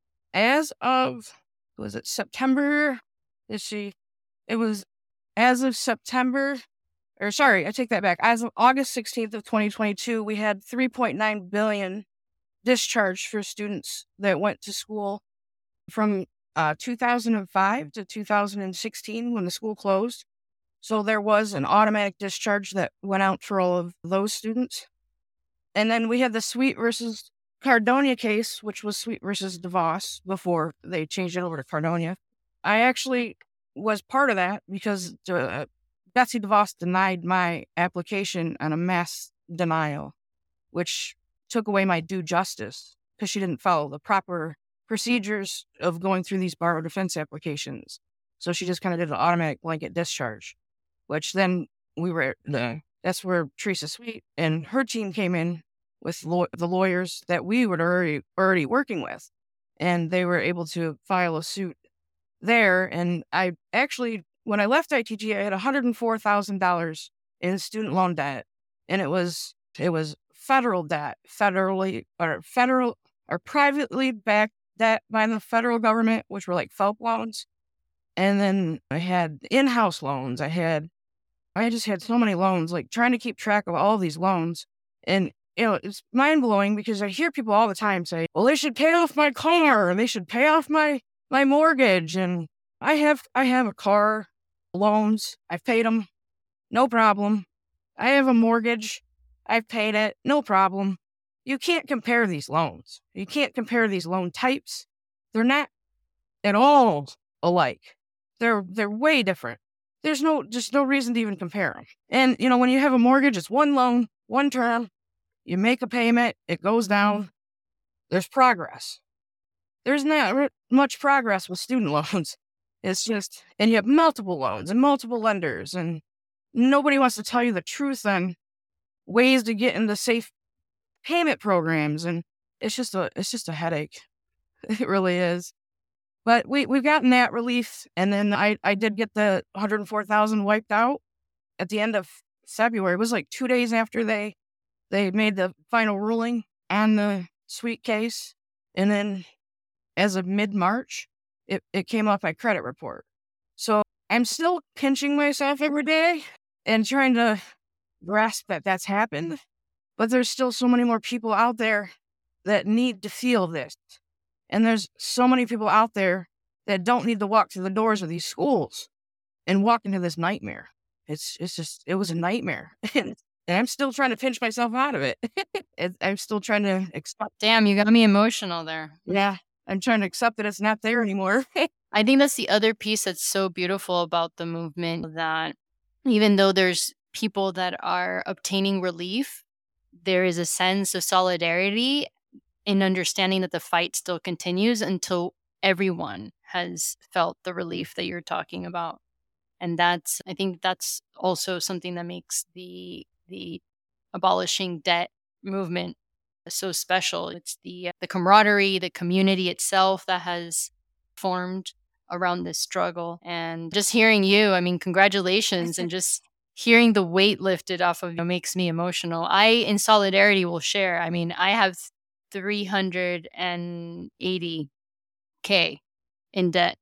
As of, was it September? Let's see. It was as of September, or sorry, I take that back. As of August sixteenth of twenty twenty-two, we had three point nine billion discharged for students that went to school from uh, two thousand five to two thousand sixteen when the school closed. So there was an automatic discharge that went out for all of those students. And then we had the Sweet versus Cardonia case, which was Sweet versus DeVos before they changed it over to Cardonia. I actually was part of that because uh, Betsy DeVos denied my application on a mass denial, which took away my due justice because she didn't follow the proper procedures of going through these borrower defense applications. So she just kind of did an automatic blanket discharge, which then we were, the that's where Teresa Sweet and her team came in with law- the lawyers that we were already already working with, and they were able to file a suit there. And I actually, when I left I T G, I had one hundred four thousand dollars in student loan debt, and it was it was federal debt, federally or federal or privately backed debt by the federal government, which were like FELP loans. And then I had in-house loans. I had, I just had so many loans, like trying to keep track of all these loans. And, you know, it's mind blowing because I hear people all the time say, well, they should pay off my car, and they should pay off my, my mortgage. And I have, I have a car loans. I've paid them. No problem. I have a mortgage. I've paid it. No problem. You can't compare these loans. You can't compare these loan types. They're not, at all alike. They're they're way different. There's no just no reason to even compare them. And you know, when you have a mortgage, it's one loan, one term. You make a payment, it goes down. There's progress. There's not much progress with student loans. It's just, and you have multiple loans and multiple lenders, and nobody wants to tell you the truth on ways to get into safe payment programs, and it's just a it's just a headache. It really is. But we we've gotten that relief, and then I I did get the one hundred four thousand wiped out at the end of February. It was like two days after they they made the final ruling on the sweet case, and then as of mid March, it it came off my credit report. So I'm still pinching myself every day and trying to grasp that that's happened. But there's still so many more people out there that need to feel this. And there's so many people out there that don't need to walk through the doors of these schools and walk into this nightmare. It's it's just, it was a nightmare. And I'm still trying to pinch myself out of it. it I'm still trying to accept. Damn, you got me emotional there. Yeah, I'm trying to accept that it's not there anymore. I think that's the other piece that's so beautiful about the movement, that even though there's people that are obtaining relief, there is a sense of solidarity in understanding that the fight still continues until everyone has felt the relief that you're talking about. And that's, I think that's also something that makes the the abolishing debt movement so special. It's the the camaraderie, the community itself that has formed around this struggle. And just hearing you, I mean, congratulations, and just hearing the weight lifted off of you makes me emotional. I, in solidarity, will share. I mean, I have three hundred eighty K in debt,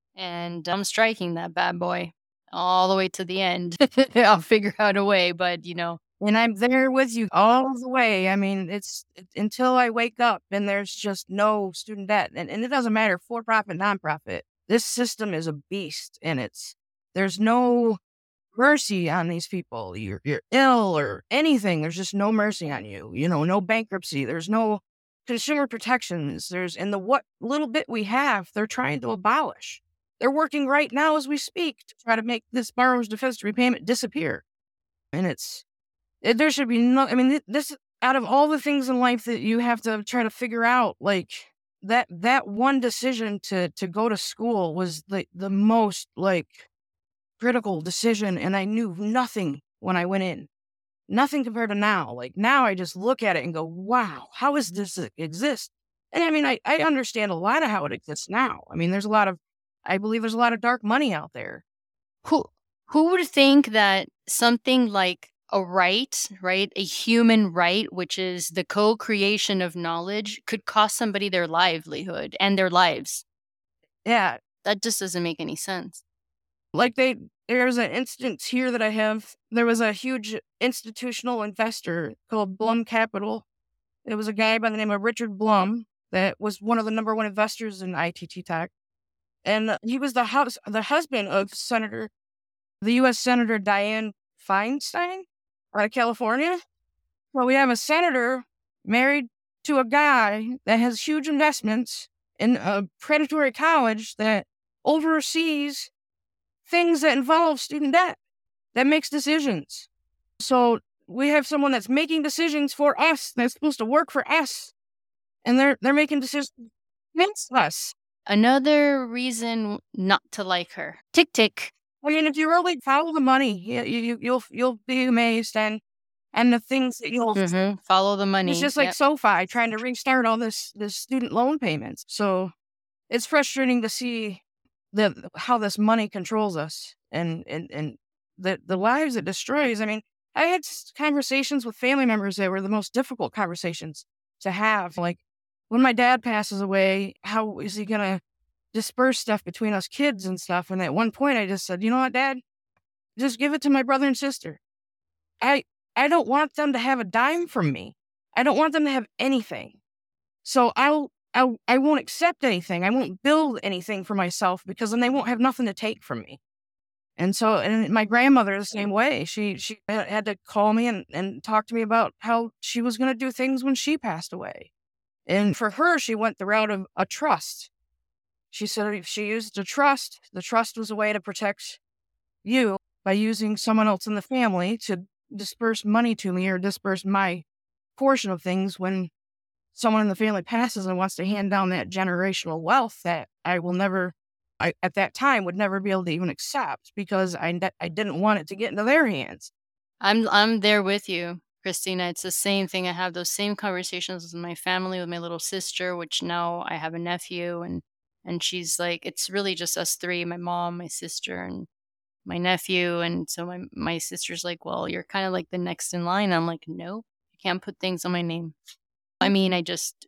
and I'm striking that bad boy all the way to the end. I'll figure out a way, but you know. And I'm there with you all the way. I mean, it's it, until I wake up and there's just no student debt. And, and it doesn't matter, for-profit, nonprofit. This system is a beast, and it's, there's no mercy on these people. You're, you're ill or anything. There's just no mercy on you. You know, no bankruptcy. There's no consumer protections. There's, and the what little bit we have, they're trying to abolish. They're working right now as we speak to try to make this borrower's defense to repayment disappear. And it's, it, there should be no, I mean, this, out of all the things in life that you have to try to figure out, like that, that one decision to, to go to school was the, the most like critical decision. And I knew nothing when I went in, nothing compared to now. Like now I just look at it and go, wow, how does this exist? And I mean, I, I understand a lot of how it exists now. I mean, there's a lot of, I believe there's a lot of dark money out there. Who who would think that something like a right, right, a human right, which is the co-creation of knowledge, could cost somebody their livelihood and their lives? Yeah. That just doesn't make any sense. Like they, there's an instance here that I have. There was a huge institutional investor called Blum Capital. It was a guy by the name of Richard Blum that was one of the number one investors in I T T Tech. And he was the house, the husband of Senator, the U S Senator Dianne Feinstein out of California. Well, we have a senator married to a guy that has huge investments in a predatory college that oversees things that involve student debt, that makes decisions. So we have someone that's making decisions for us, that's supposed to work for us, and they're they're making decisions against us. Another reason not to like her. Tick tick. I mean, if you really follow the money, you, you you'll you'll be amazed, and and the things that you'll mm-hmm. follow the money. It's just like yep. SoFi trying to restart all this this student loan payments. So it's frustrating to see the how this money controls us and and and the the lives it destroys. I mean, I had conversations with family members that were the most difficult conversations to have. Like when my dad passes away, how is he gonna disperse stuff between us kids and stuff? And at one point, I just said, you know what, Dad, just give it to my brother and sister. I I don't want them to have a dime from me. I don't want them to have anything. So I'll, I'll, I won't accept anything. I won't build anything for myself because then they won't have nothing to take from me. And so, and my grandmother the same way. She she had to call me and, and talk to me about how she was going to do things when she passed away. And for her, she went the route of a trust. she said if she used a trust, the trust was a way to protect you by using someone else in the family to disperse money to me or disperse my portion of things when someone in the family passes and wants to hand down that generational wealth that I will never, I, at that time, would never be able to even accept because I, I didn't want it to get into their hands. I'm I'm there with you, Christina. It's the same thing. I have those same conversations with my family, with my little sister, which now I have a nephew, and and she's like, it's really just us three, my mom, my sister, and my nephew. And so my my sister's like, well, you're kind of like the next in line. I'm like, no, you can't put things on my name. I mean, I just,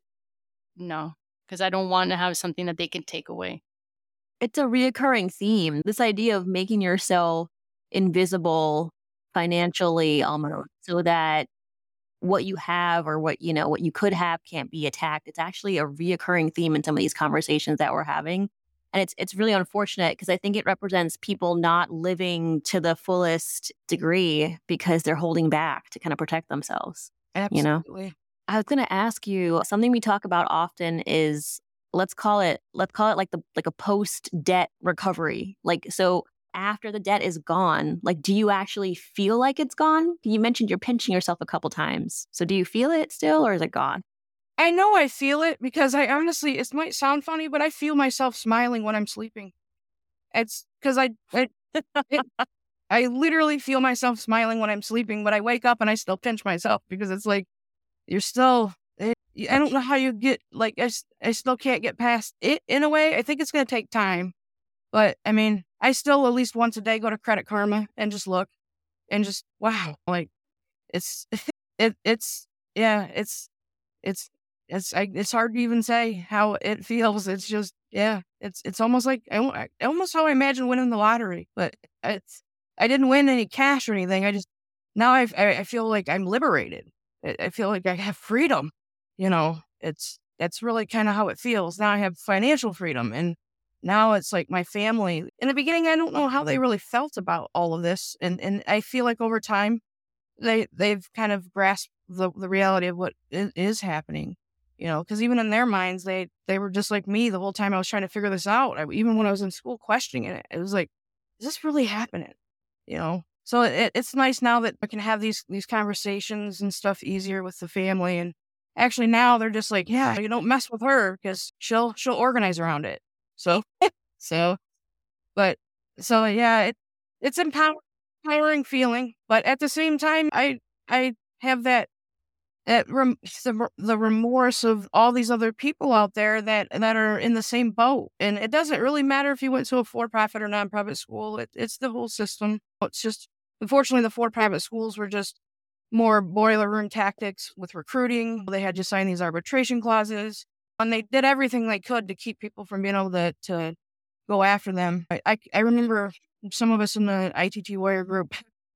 no, because I don't want to have something that they can take away. It's a reoccurring theme. This idea of making yourself invisible financially almost so that what you have or what, you know, what you could have can't be attacked. It's actually a reoccurring theme in some of these conversations that we're having. And it's it's really unfortunate because I think it represents people not living to the fullest degree because they're holding back to kind of protect themselves. Absolutely. You know? I was going to ask you, something we talk about often is let's call it let's call it like the like a post debt recovery. Like, so after the debt is gone, like, do you actually feel like it's gone? You mentioned you're pinching yourself a couple times. So do you feel it still or is it gone? I know I feel it because I honestly, it might sound funny, but I feel myself smiling when I'm sleeping. It's because I, I, it, I literally feel myself smiling when I'm sleeping, but I wake up and I still pinch myself because it's like, you're still, it, I don't know how you get, like, I, I still can't get past it in a way. I think it's going to take time. But I mean, I still at least once a day go to Credit Karma and just look and just, wow, like it's, it, it's, yeah, it's, it's, it's, I, it's hard to even say how it feels. It's just, yeah, it's, it's almost like, I, almost how I imagine winning the lottery, but it's, I didn't win any cash or anything. I just, now I, I feel like I'm liberated. I, I feel like I have freedom, you know, it's, that's really kind of how it feels. Now I have financial freedom and now it's like my family. In the beginning, I don't know how they really felt about all of this. And, and I feel like over time, they, they've kind of grasped the, the reality of what is, is happening, you know, because even in their minds, they, they were just like me the whole time I was trying to figure this out. I, even when I was in school questioning it, it was like, is this really happening? You know? So it, it's nice now that I can have these, these conversations and stuff easier with the family. And actually now they're just like, yeah, you don't mess with her because she'll, she'll organize around it. So, so, but, so yeah, it, it's empower, empowering feeling, but at the same time, I, I have that, that rem, the, the remorse of all these other people out there that, that are in the same boat. And it doesn't really matter if you went to a for-profit or nonprofit school. It, it's the whole system. It's just, unfortunately, the for-profit schools were just more boiler room tactics with recruiting. They had you sign these arbitration clauses. And they did everything they could to keep people from being able to, to go after them. I, I, I remember some of us in the I T T Warrior group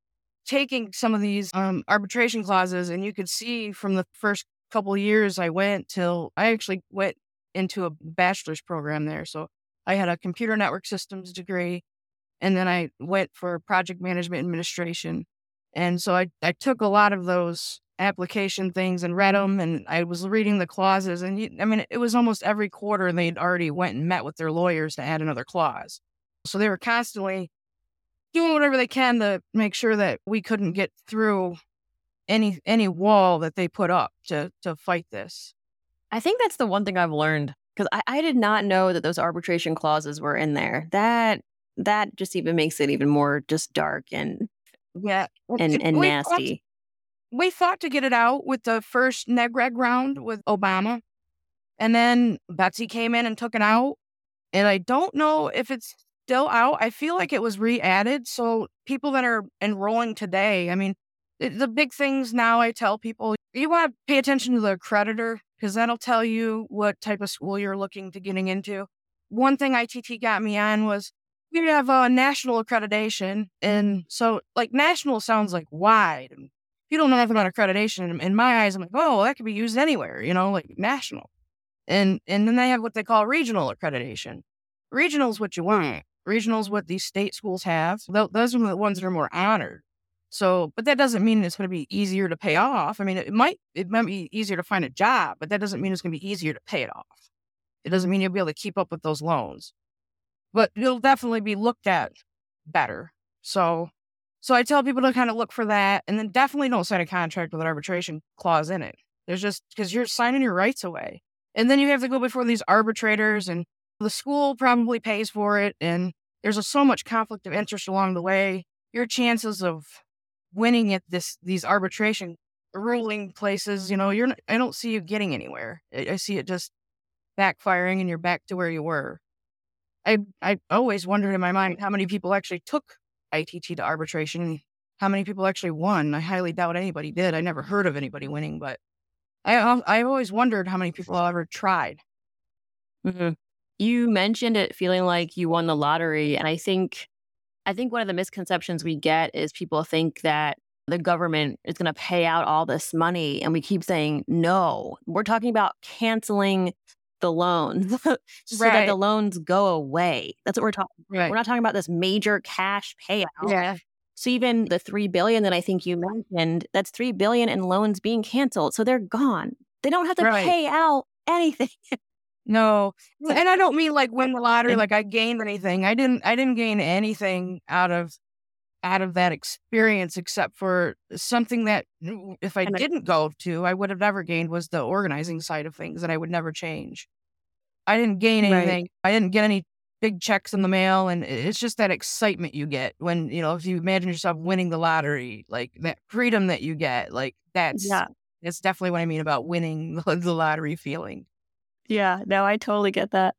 taking some of these um, arbitration clauses, and you could see from the first couple of years I went till I actually went into a bachelor's program there. So I had a computer network systems degree, and then I went for project management administration. And so I, I took a lot of those application things and read them, and I was reading the clauses, and you, I mean, it was almost every quarter they'd already went and met with their lawyers to add another clause. So they were constantly doing whatever they can to make sure that we couldn't get through any any wall that they put up to to fight this. I think that's the one thing I've learned because I, I did not know that those arbitration clauses were in there. That that just even makes it even more just dark and yeah and, and we nasty. Fought, we fought to get it out with the first NEGREG round with Obama, and then Betsy came in and took it out. And I don't know if it's still out. I feel like it was re-added. So people that are enrolling today, I mean, it, the big things now I tell people, you want to pay attention to the accreditor because that'll tell you what type of school you're looking to getting into. One thing I T T got me on was we have a national accreditation. And so like national sounds like wide. And if you don't know nothing about accreditation, in my eyes, I'm like, oh, that could be used anywhere, you know, like national. And and then they have what they call regional accreditation. Regional is what you want. Regional is what these state schools have. Th- those are the ones that are more honored. So, but that doesn't mean it's going to be easier to pay off. I mean, it might it might be easier to find a job, but that doesn't mean it's going to be easier to pay it off. It doesn't mean you'll be able to keep up with those loans, but you'll definitely be looked at better. So, so I tell people to kind of look for that, and then definitely don't sign a contract with an arbitration clause in it. There's just because you're signing your rights away, and then you have to go before these arbitrators, and the school probably pays for it, and there's a, so much conflict of interest along the way. Your chances of winning at this these arbitration ruling places, you know, you're not, I don't see you getting anywhere. I, I see it just backfiring, and you're back to where you were. I I always wondered in my mind how many people actually took I T T to arbitration, how many people actually won. I highly doubt anybody did. I never heard of anybody winning, but I I've always wondered how many people ever tried. Mm-hmm. You mentioned it feeling like you won the lottery, and I think I think one of the misconceptions we get is people think that the government is going to pay out all this money, and we keep saying no. We're talking about canceling the loans so Right. that the loans go away. That's what we're talking. Right. We're not talking about this major cash payout. Yeah. So even the three billion dollars that I think you mentioned, that's three billion dollars in loans being canceled. So they're gone. They don't have to Right. pay out anything. No. And I don't mean like win the lottery, like I gained anything. I didn't I didn't gain anything out of out of that experience, except for something that if I And I- didn't go to, I would have never gained, was the organizing side of things that I would never change. I didn't gain Right. anything. I didn't get any big checks in the mail. And it- it's just that excitement you get when, you know, if you imagine yourself winning the lottery, like that freedom that you get, like that's, Yeah. that's definitely what I mean about winning the, the lottery feeling. Yeah, no, I totally get that.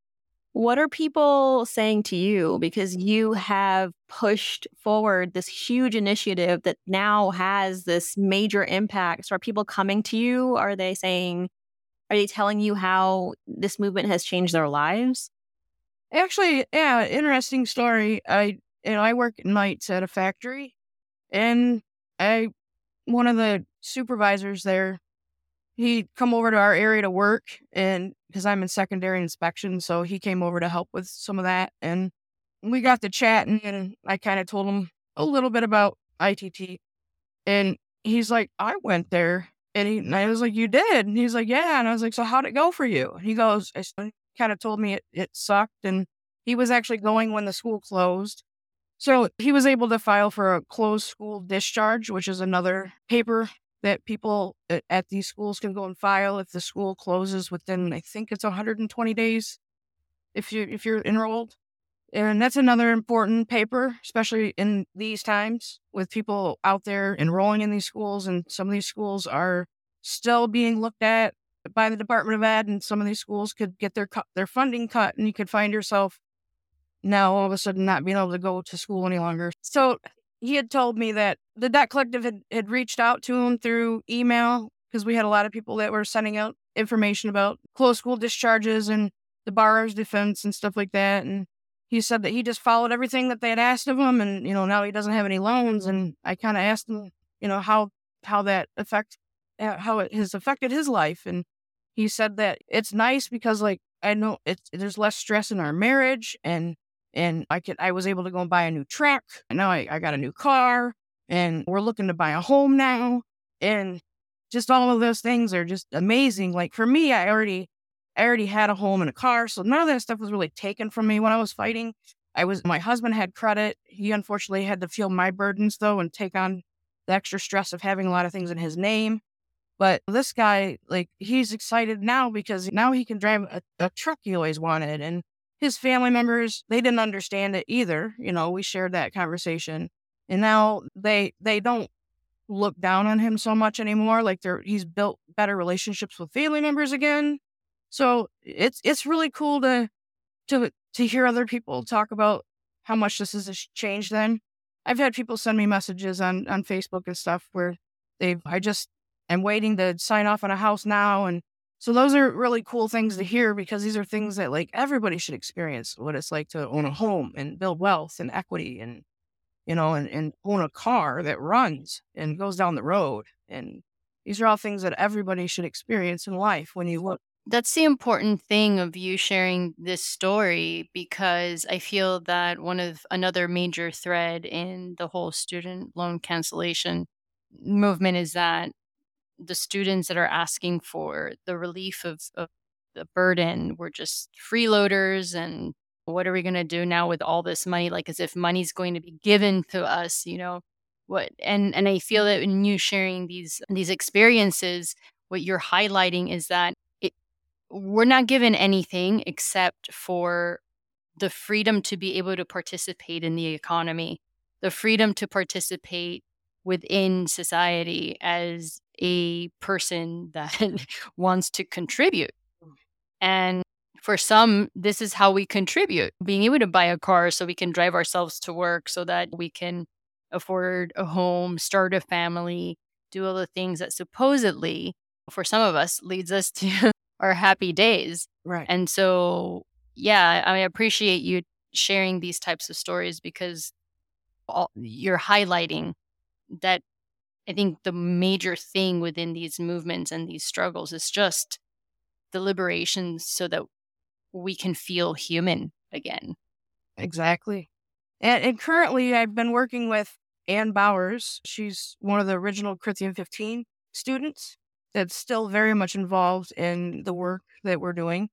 What are people saying to you? Because you have pushed forward this huge initiative that now has this major impact. So are people coming to you? Are they saying, are they telling you how this movement has changed their lives? Actually, yeah, interesting story. I, you know, I work nights at a factory, and I, one of the supervisors there, he'd come over to our area to work, and because I'm in secondary inspection, so he came over to help with some of that, and we got to chatting, and I kind of told him a little bit about I T T, and he's like, I went there, and, he, and I was like, you did? And he's like, yeah, and I was like, so how'd it go for you? And he goes, I kind of told me it, it sucked, and he was actually going when the school closed. So he was able to file for a closed school discharge, which is another paper that people at, at these schools can go and file if the school closes within, I think it's one hundred twenty days if you if you're enrolled. And that's another important paper, especially in these times with people out there enrolling in these schools. And some of these schools are still being looked at by the Department of Ed, and some of these schools could get their cut, their funding cut, and you could find yourself now all of a sudden not being able to go to school any longer. So he had told me that the Debt Collective had, had reached out to him through email, because we had a lot of people that were sending out information about closed school discharges and the borrower's defense and stuff like that. And he said that he just followed everything that they had asked of him, and, you know, now he doesn't have any loans. And I kind of asked him, you know, how how that affect uh, how it has affected his life. And he said that it's nice because, like, I know it's there's less stress in our marriage, and and I could I was able to go and buy a new truck. And now I, I got a new car, and we're looking to buy a home now. And just all of those things are just amazing. Like for me, I already I already had a home and a car, so none of that stuff was really taken from me when I was fighting. I was my husband had credit. He unfortunately had to feel my burdens though, and take on the extra stress of having a lot of things in his name. But this guy, like, he's excited now because now he can drive a, a truck he always wanted. And his family members, they didn't understand it either. You know, we shared that conversation. And now they they don't look down on him so much anymore. Like they're he's built better relationships with family members again. So it's it's really cool to to to hear other people talk about how much this has changed them. I've had people send me messages on, on Facebook and stuff where they've I just am waiting to sign off on a house now. And so those are really cool things to hear, because these are things that, like, everybody should experience what it's like to own a home and build wealth and equity, and, you know, and, and own a car that runs and goes down the road. And these are all things that everybody should experience in life when you look. That's the important thing of you sharing this story, because I feel that one of another major thread in the whole student loan cancellation movement is that the students that are asking for the relief of, of the burden. We're just freeloaders, and what are we going to do now with all this money? Like as if money's going to be given to us, you know? What and and I feel that in you sharing these these experiences, what you're highlighting is that it we're not given anything except for the freedom to be able to participate in the economy, the freedom to participate within society as a person that wants to contribute. And for some, this is how we contribute, being able to buy a car so we can drive ourselves to work, so that we can afford a home, start a family, do all the things that supposedly, for some of us, leads us to our happy days. Right. And so, yeah, I appreciate you sharing these types of stories, because all, you're highlighting that. I think the major thing within these movements and these struggles is just the liberation, so that we can feel human again. Exactly. And, and currently, I've been working with Ann Bowers. She's one of the original Curriculum fifteen students that's still very much involved in the work that we're doing.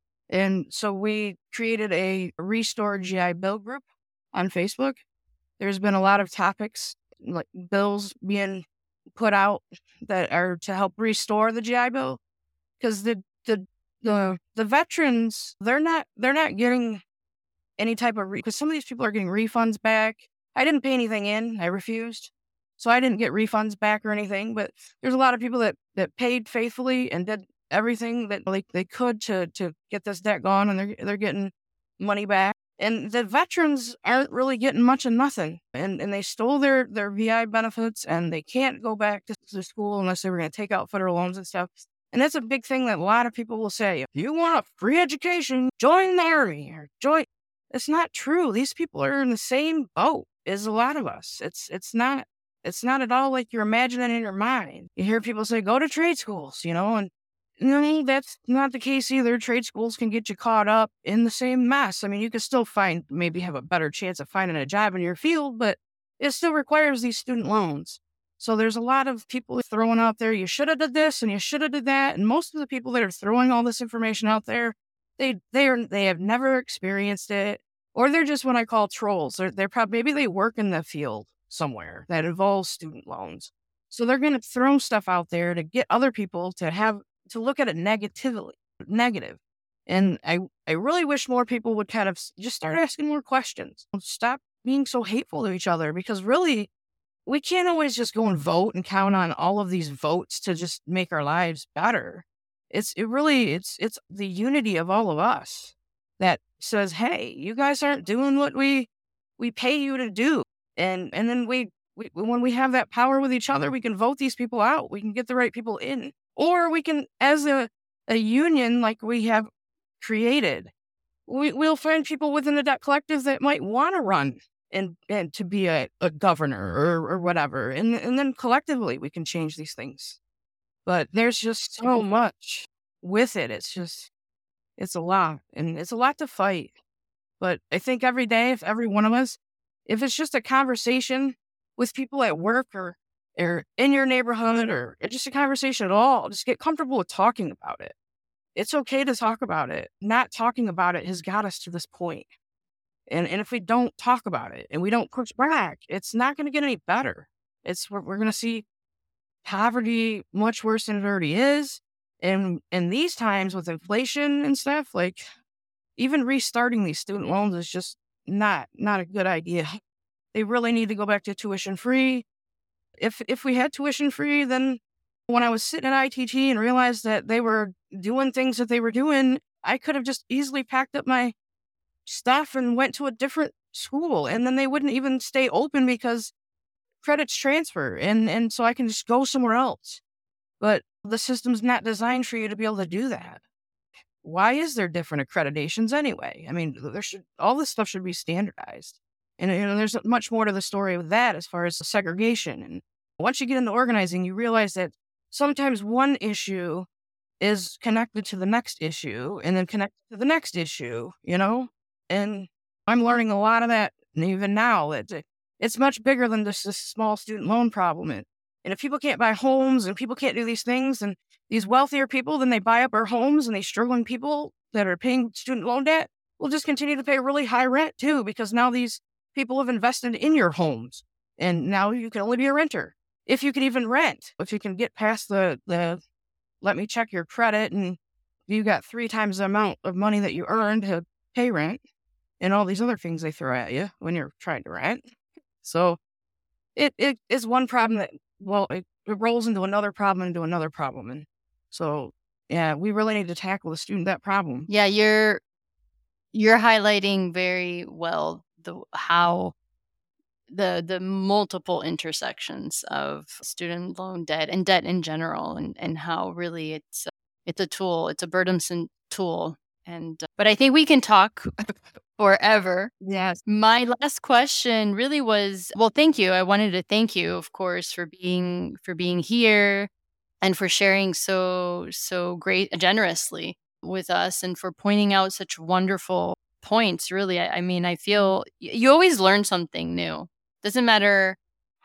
And so we created a Restore G I Bill group on Facebook. There's been a lot of topics, like bills being put out that are to help restore the G I Bill, because the the the the veterans, they're not they're not getting any type of, because some of these people are getting refunds back. I didn't pay anything in. I refused. So I didn't get refunds back or anything. But there's a lot of people that, that paid faithfully and did everything that like they could to to get this debt gone, and they're they're getting money back. And the veterans aren't really getting much of nothing. And and they stole their, their V I benefits, and they can't go back to, to school unless they were going to take out federal loans and stuff. And that's a big thing that a lot of people will say. If you want a free education, join the Army or join. It's not true. These people are in the same boat as a lot of us. It's it's not it's not at all like you're imagining in your mind. You hear people say, go to trade schools, you know, and no, that's not the case either. Trade schools can get you caught up in the same mess. I mean, you can still find, maybe have a better chance of finding a job in your field, but it still requires these student loans. So there's a lot of people throwing out there, you should have did this and you should have did that. And most of the people that are throwing all this information out there, they they are they have never experienced it, or they're just what I call trolls. They're they're probably maybe they work in the field somewhere that involves student loans. So they're going to throw stuff out there to get other people to have to look at it negatively, negative. And I I really wish more people would kind of just start asking more questions. Stop being so hateful to each other, because really we can't always just go and vote and count on all of these votes to just make our lives better. It's it really it's it's the unity of all of us that says, hey, you guys aren't doing what we we pay you to do. And and then we, we when we have that power with each other, we can vote these people out. We can get the right people in. Or we can, as a, a union like we have created, we, we'll find people within the debt collective that might want to run and, and to be a, a governor or, or whatever. And, and then collectively we can change these things. But there's just so much with it. It's just, it's a lot. And it's a lot to fight. But I think every day, if every one of us, if it's just a conversation with people at work or or in your neighborhood, or just a conversation at all, just get comfortable with talking about it. It's okay to talk about it. Not talking about it has got us to this point. And and if we don't talk about it and we don't push back, it's not going to get any better. It's we're, we're going to see poverty much worse than it already is. And in these times with inflation and stuff, like even restarting these student loans is just not not a good idea. They really need to go back to tuition free. If if we had tuition free, then when I was sitting at I T T and realized that they were doing things that they were doing, I could have just easily packed up my stuff and went to a different school. And then they wouldn't even stay open because credits transfer. And, and so I can just go somewhere else. But the system's not designed for you to be able to do that. Why is there different accreditations anyway? I mean, there should all this stuff should be standardized. And you know, there's much more to the story with that as far as segregation. And once you get into organizing, you realize that sometimes one issue is connected to the next issue and then connected to the next issue, you know? And I'm learning a lot of that even now. That it's much bigger than just this small student loan problem. It, And if people can't buy homes and people can't do these things, and these wealthier people, then they buy up our homes, and these struggling people that are paying student loan debt will just continue to pay really high rent too, because now these people have invested in your homes, and now you can only be a renter. If you can even rent, if you can get past the, the let me check your credit, and you got three times the amount of money that you earned to pay rent, and all these other things they throw at you when you're trying to rent. So it, it is one problem that, well, it, it rolls into another problem, into another problem. And so, yeah, we really need to tackle the student debt problem. Yeah, you're you're highlighting very well the how the the multiple intersections of student loan debt and debt in general, and, and how really it's it's a tool, it's a burdensome tool. And uh, but I think we can talk forever. Yes. My last question really was, well, thank you. I wanted to thank you, of course, for being for being here and for sharing so so great generously with us, and for pointing out such wonderful points. Really, I, I mean, I feel y- you always learn something new. Doesn't matter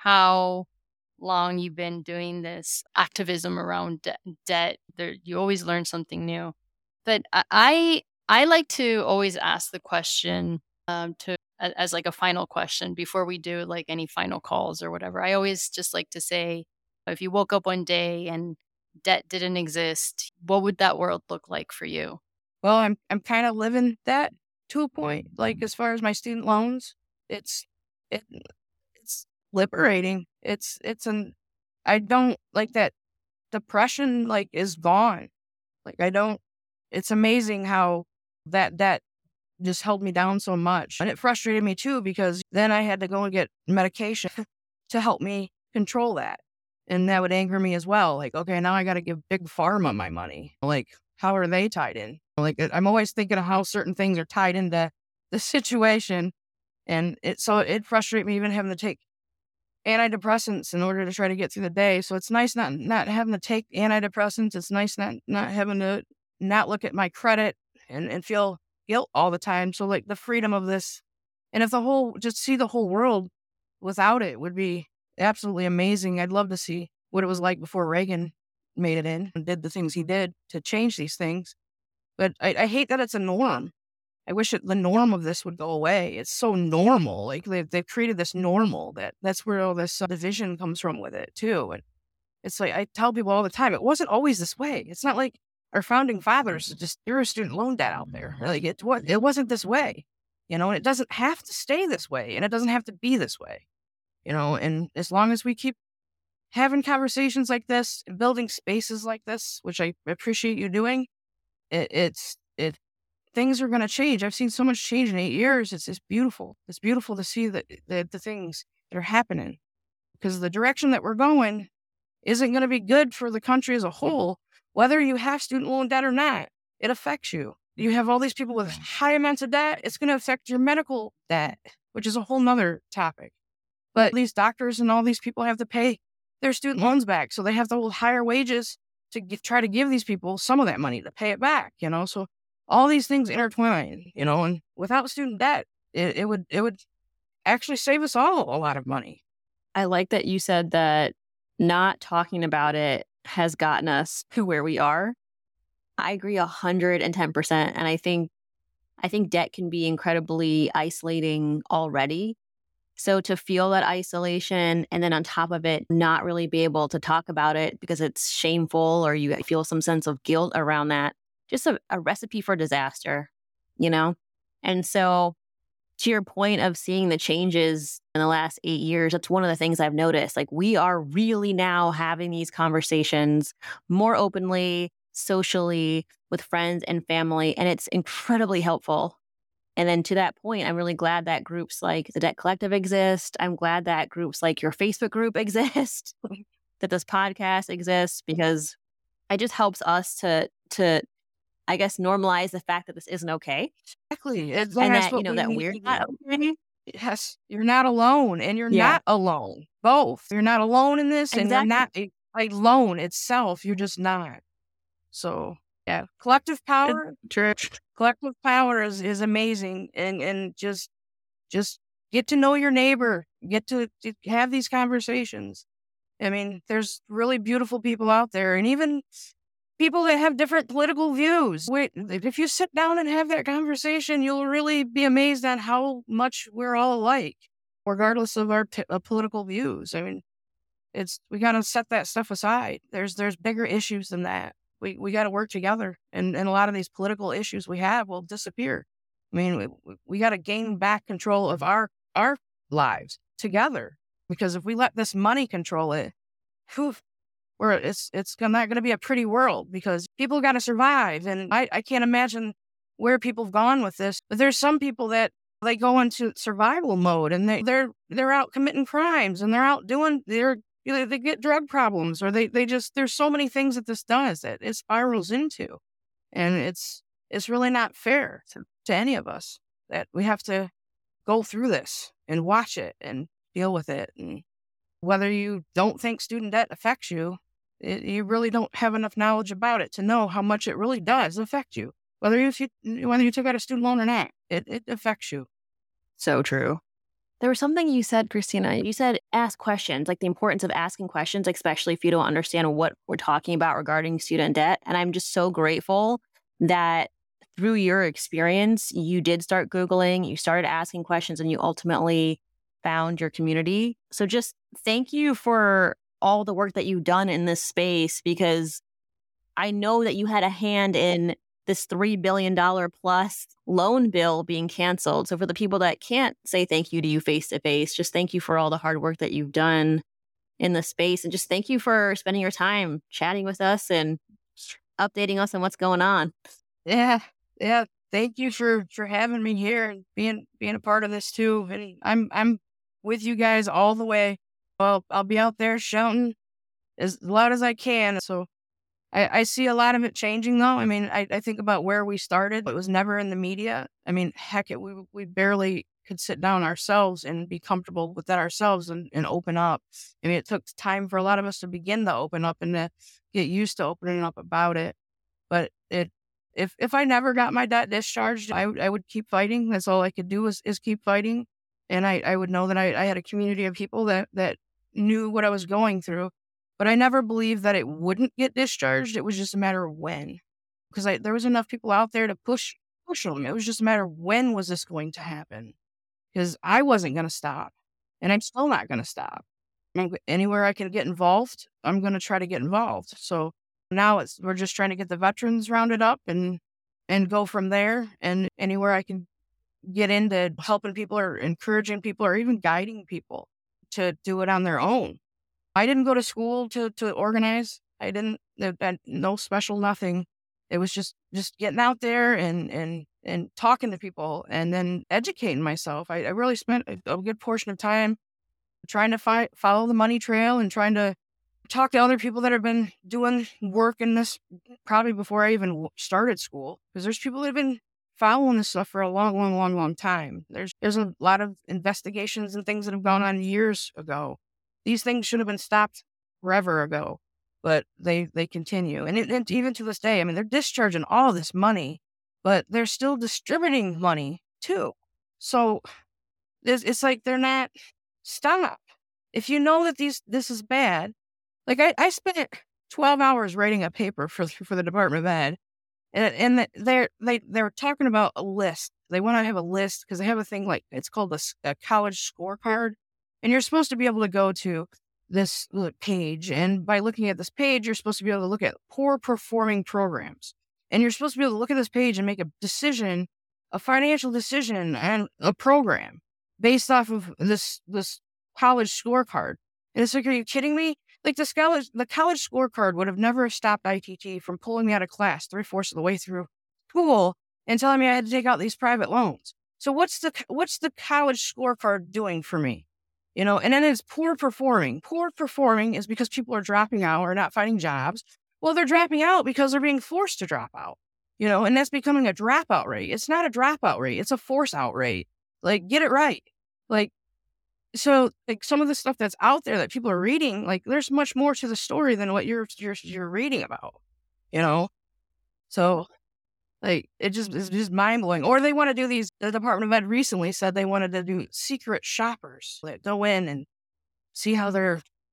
how long you've been doing this activism around de- debt. There, you always learn something new. But I I I like to always ask the question um, to a- as like a final question before we do like any final calls or whatever. I always just like to say, if you woke up one day and debt didn't exist, what would that world look like for you? Well, I'm I'm kind of living that to a point. Like, as far as my student loans, it's it it's liberating. It's it's an I don't like that depression like is gone. Like, I don't. It's amazing how that that just held me down so much, and it frustrated me too, because then I had to go and get medication to help me control that, and that would anger me as well. Like, okay, now I got to give big pharma my money. Like, how are they tied in? Like, I'm always thinking of how certain things are tied into the situation, and it so it frustrated me even having to take antidepressants in order to try to get through the day. So it's nice not not having to take antidepressants. It's nice not not having to not look at my credit and, and feel guilt all the time. So, like, the freedom of this, and if the whole just see the whole world without it would be absolutely amazing. I'd love to see what it was like before Reagan made it in and did the things he did to change these things. But I, I hate that it's a norm. I wish it, the norm of this would go away. It's so normal. Like, they've, they've created this normal that that's where all this uh, division comes from with it too. And it's like, I tell people all the time, it wasn't always this way. It's not like our founding fathers just threw a student loan debt out there. Like, it, what, it wasn't this way, you know, and it doesn't have to stay this way, and it doesn't have to be this way, you know, and as long as we keep having conversations like this, and building spaces like this, which I appreciate you doing, it, it's, it, things are going to change. I've seen so much change in eight years. It's it's beautiful. It's beautiful to see the, the, the things that are happening, because the direction that we're going isn't going to be good for the country as a whole. Whether you have student loan debt or not, it affects you. You have all these people with high amounts of debt. It's going to affect your medical debt, which is a whole nother topic. But these doctors and all these people have to pay their student loans back. So they have to hold higher wages to get, try to give these people some of that money to pay it back, you know? So all these things intertwine, you know, and without student debt, it, it would it would actually save us all a lot of money. I like that you said that not talking about it has gotten us to where we are. I agree one hundred ten percent. And I think I think debt can be incredibly isolating already. So to feel that isolation, and then on top of it, not really be able to talk about it because it's shameful, or you feel some sense of guilt around that, just a, a recipe for disaster, you know? And so to your point of seeing the changes in the last eight years, that's one of the things I've noticed. Like, we are really now having these conversations more openly, socially, with friends and family, and it's incredibly helpful. And then to that point, I'm really glad that groups like the Debt Collective exist. I'm glad that groups like your Facebook group exist, that this podcast exists, because it just helps us to, to, I guess, normalize the fact that this isn't okay. Exactly. It's, And that's that, what you know, we that need we're to not do. okay. Yes, you're not alone, and you're Yeah. not alone. Both. You're not alone in this, and Exactly. you're not alone itself. You're just not. So, yeah, collective power. Church. Collective power is, is amazing, and and just just get to know your neighbor. Get to, to have these conversations. I mean, there's really beautiful people out there, and even people that have different political views. Wait, if you sit down and have that conversation, you'll really be amazed at how much we're all alike, regardless of our t- uh, political views. I mean, it's we got to set that stuff aside. There's there's bigger issues than that. We we got to work together, and, and a lot of these political issues we have will disappear. I mean, we, we got to gain back control of our our lives together, because if we let this money control it, whew, we're, it's it's not going to be a pretty world, because people got to survive. And I, I can't imagine where people have gone with this. But there's some people that they go into survival mode, and they, they're they're out committing crimes, and they're out doing they're they they get drug problems, or they they just there's so many things that this does that it spirals into, and it's it's really not fair to, to any of us that we have to go through this and watch it and deal with it. And whether you don't think student debt affects you, it, you really don't have enough knowledge about it to know how much it really does affect you. Whether you, whether you took out a student loan or not, it, it affects you. So true. There was something you said, Christina. You said ask questions, like the importance of asking questions, especially if you don't understand what we're talking about regarding student debt. And I'm just so grateful that through your experience, you did start Googling, you started asking questions, and you ultimately found your community. So just thank you for all the work that you've done in this space, because I know that you had a hand in this three billion dollars plus loan bill being canceled. So for the people that can't say thank you to you face to face, just thank you for all the hard work that you've done in the space. And just thank you for spending your time chatting with us and updating us on what's going on. Yeah. Yeah. Thank you for, for having me here and being, being a part of this too. And I'm, I'm with you guys all the way. Well, I'll be out there shouting as loud as I can. So I, I see a lot of it changing, though. I mean, I, I think about where we started. It was never in the media. I mean, heck, it, we we barely could sit down ourselves and be comfortable with that ourselves and, and open up. I mean, it took time for a lot of us to begin to open up and to get used to opening up about it. But it, if if I never got my debt discharged, I, I would keep fighting. That's all I could do is, is keep fighting. And I, I would know that I, I had a community of people that, that knew what I was going through. But I never believed that it wouldn't get discharged. It was just a matter of when, because I, there was enough people out there to push push them. It was just a matter of when was this going to happen, because I wasn't going to stop, and I'm still not going to stop. I'm, anywhere I can get involved, I'm going to try to get involved. So now it's we're just trying to get the veterans rounded up and and go from there. And anywhere I can get into helping people or encouraging people or even guiding people to do it on their own. I didn't go to school to, to organize. I didn't, no special nothing. It was just, just getting out there and, and, and talking to people and then educating myself. I, I really spent a, a good portion of time trying to fi- follow the money trail and trying to talk to other people that have been doing work in this probably before I even started school. Because there's people that have been following this stuff for a long, long, long, long time. There's, there's a lot of investigations and things that have gone on years ago. These things should have been stopped forever ago, but they, they continue. And, it, and even to this day, I mean, they're discharging all this money, but they're still distributing money too. So it's, it's like they're not, stop. If you know that these this is bad, like I, I spent twelve hours writing a paper for for the Department of Ed, and, and they're, they, they're talking about a list. They want to have a list because they have a thing like, it's called a, a college scorecard. And you're supposed to be able to go to this page. And by looking at this page, you're supposed to be able to look at poor performing programs. And you're supposed to be able to look at this page and make a decision, a financial decision and a program based off of this, this college scorecard. And it's like, are you kidding me? Like this college, the college scorecard would have never stopped I T T from pulling me out of class three fourths of the way through school and telling me I had to take out these private loans. So what's the, what's the college scorecard doing for me? You know, and then it's poor performing. Poor performing is because people are dropping out or not finding jobs. Well, they're dropping out because they're being forced to drop out, you know, and that's becoming a dropout rate. It's not a dropout rate. It's a force out rate. Like, get it right. Like, so like some of the stuff that's out there that people are reading, like there's much more to the story than what you're, you're, you're reading about, you know? So like, it just is just mind blowing. Or they want to do these, the Department of Ed recently said they wanted to do secret shoppers that go in and see how they're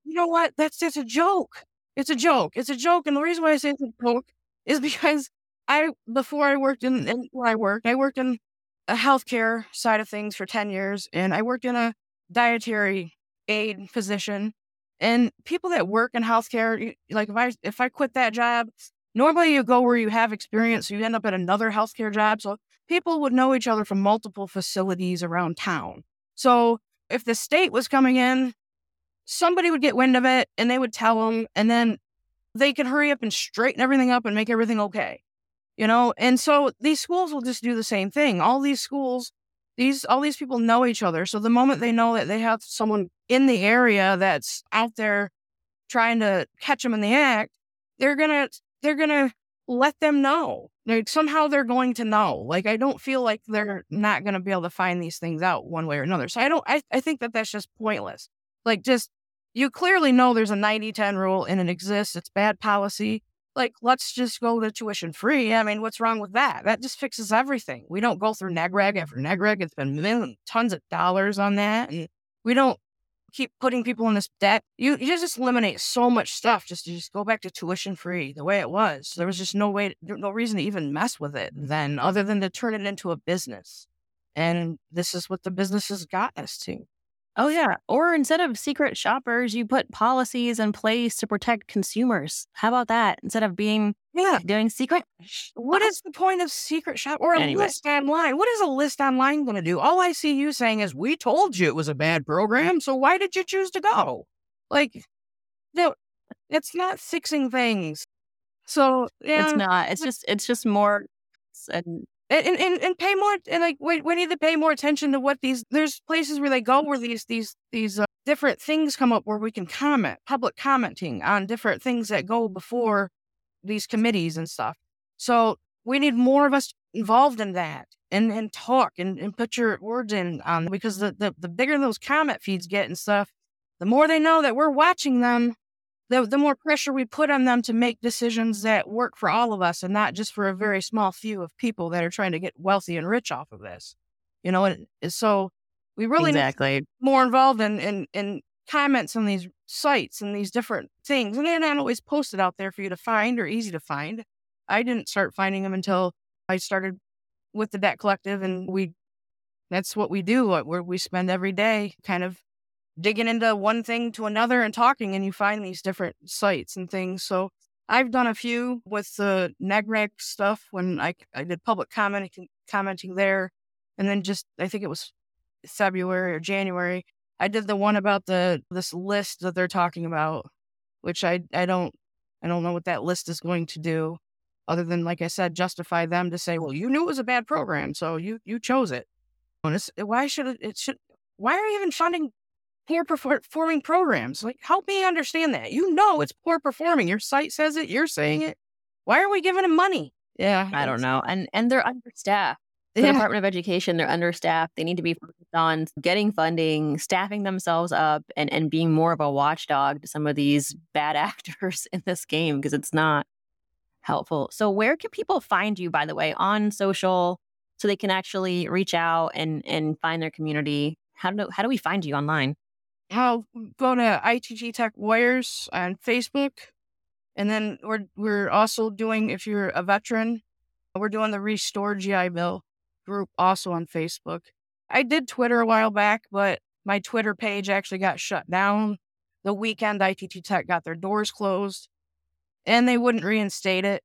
you know what? That's just a joke. It's a joke. It's a joke. And the reason why I say it's a joke is because I, before I worked in, in where I worked, I worked in a healthcare side of things for ten years, and I worked in a dietary aid position. And people that work in healthcare, you- like if I if I quit that job, normally you go where you have experience, so you end up at another healthcare job. So people would know each other from multiple facilities around town. So if the state was coming in, somebody would get wind of it and they would tell them, and then they could hurry up and straighten everything up and make everything okay. You know, and so these schools will just do the same thing. All these schools, these all these people know each other. So the moment they know that they have someone in the area that's out there trying to catch them in the act, they're gonna they're gonna let them know. Like somehow they're going to know. Like I don't feel like they're not gonna be able to find these things out one way or another. So I don't. I I think that that's just pointless. Like just you clearly know there's a ninety ten rule and it exists. It's bad policy. Like, let's just go to tuition free. I mean, what's wrong with that? That just fixes everything. We don't go through NEGREG after NEGREG. It's been millions, tons of dollars on that. And we don't keep putting people in this debt. You, you just eliminate so much stuff just to just go back to tuition free the way it was. There was just no way, no reason to even mess with it then other than to turn it into a business. And this is what the businesses got us to. Oh, yeah. Or instead of secret shoppers, you put policies in place to protect consumers. How about that? Instead of being Yeah. doing secret. What is the point of secret shop or a Anyway. list online? What is a list online going to do? All I see you saying is, we told you it was a bad program, so why did you choose to go? Like, no, it's not fixing things. So, yeah. It's not. It's just, it's just more. And And, and and pay more and like we, we need to pay more attention to what these there's places where they go where these these these uh, different things come up where we can comment, public commenting on different things that go before these committees and stuff. So we need more of us involved in that and and talk and, and put your words in on because the, the the bigger those comment feeds get and stuff, the more they know that we're watching them. The, the more pressure we put on them to make decisions that work for all of us and not just for a very small few of people that are trying to get wealthy and rich off of this. You know, and, and so we really exactly. need more involved in, in, in comments on these sites and these different things. And they're not always posted out there for you to find or easy to find. I didn't start finding them until I started with the Debt Collective, and we that's what we do, where we spend every day kind of digging into one thing to another and talking, and you find these different sites and things. So I've done a few with the NEGREG stuff when I, I did public commenting, commenting there. And then just, I think it was February or January, I did the one about the this list that they're talking about, which I, I don't I don't know what that list is going to do other than, like I said, justify them to say, well, you knew it was a bad program, so you you chose it. And it's, why should it, it should, why are you even funding poor performing programs? Like, help me understand that. You know it's poor performing. Your site says it. You're saying it. Why are we giving them money? Yeah. I don't know. And and they're understaffed. The Yeah. Department of Education, they're understaffed. They need to be focused on getting funding, staffing themselves up, and, and being more of a watchdog to some of these bad actors in this game because it's not helpful. So where can people find you, by the way, on social so they can actually reach out and, and find their community? How do, how do we find you online? I'll go to I T T Tech Warriors on Facebook. And then we're we're also doing, if you're a veteran, we're doing the Restore G I Bill group also on Facebook. I did Twitter a while back, but my Twitter page actually got shut down. The weekend I T T Tech got their doors closed and they wouldn't reinstate it.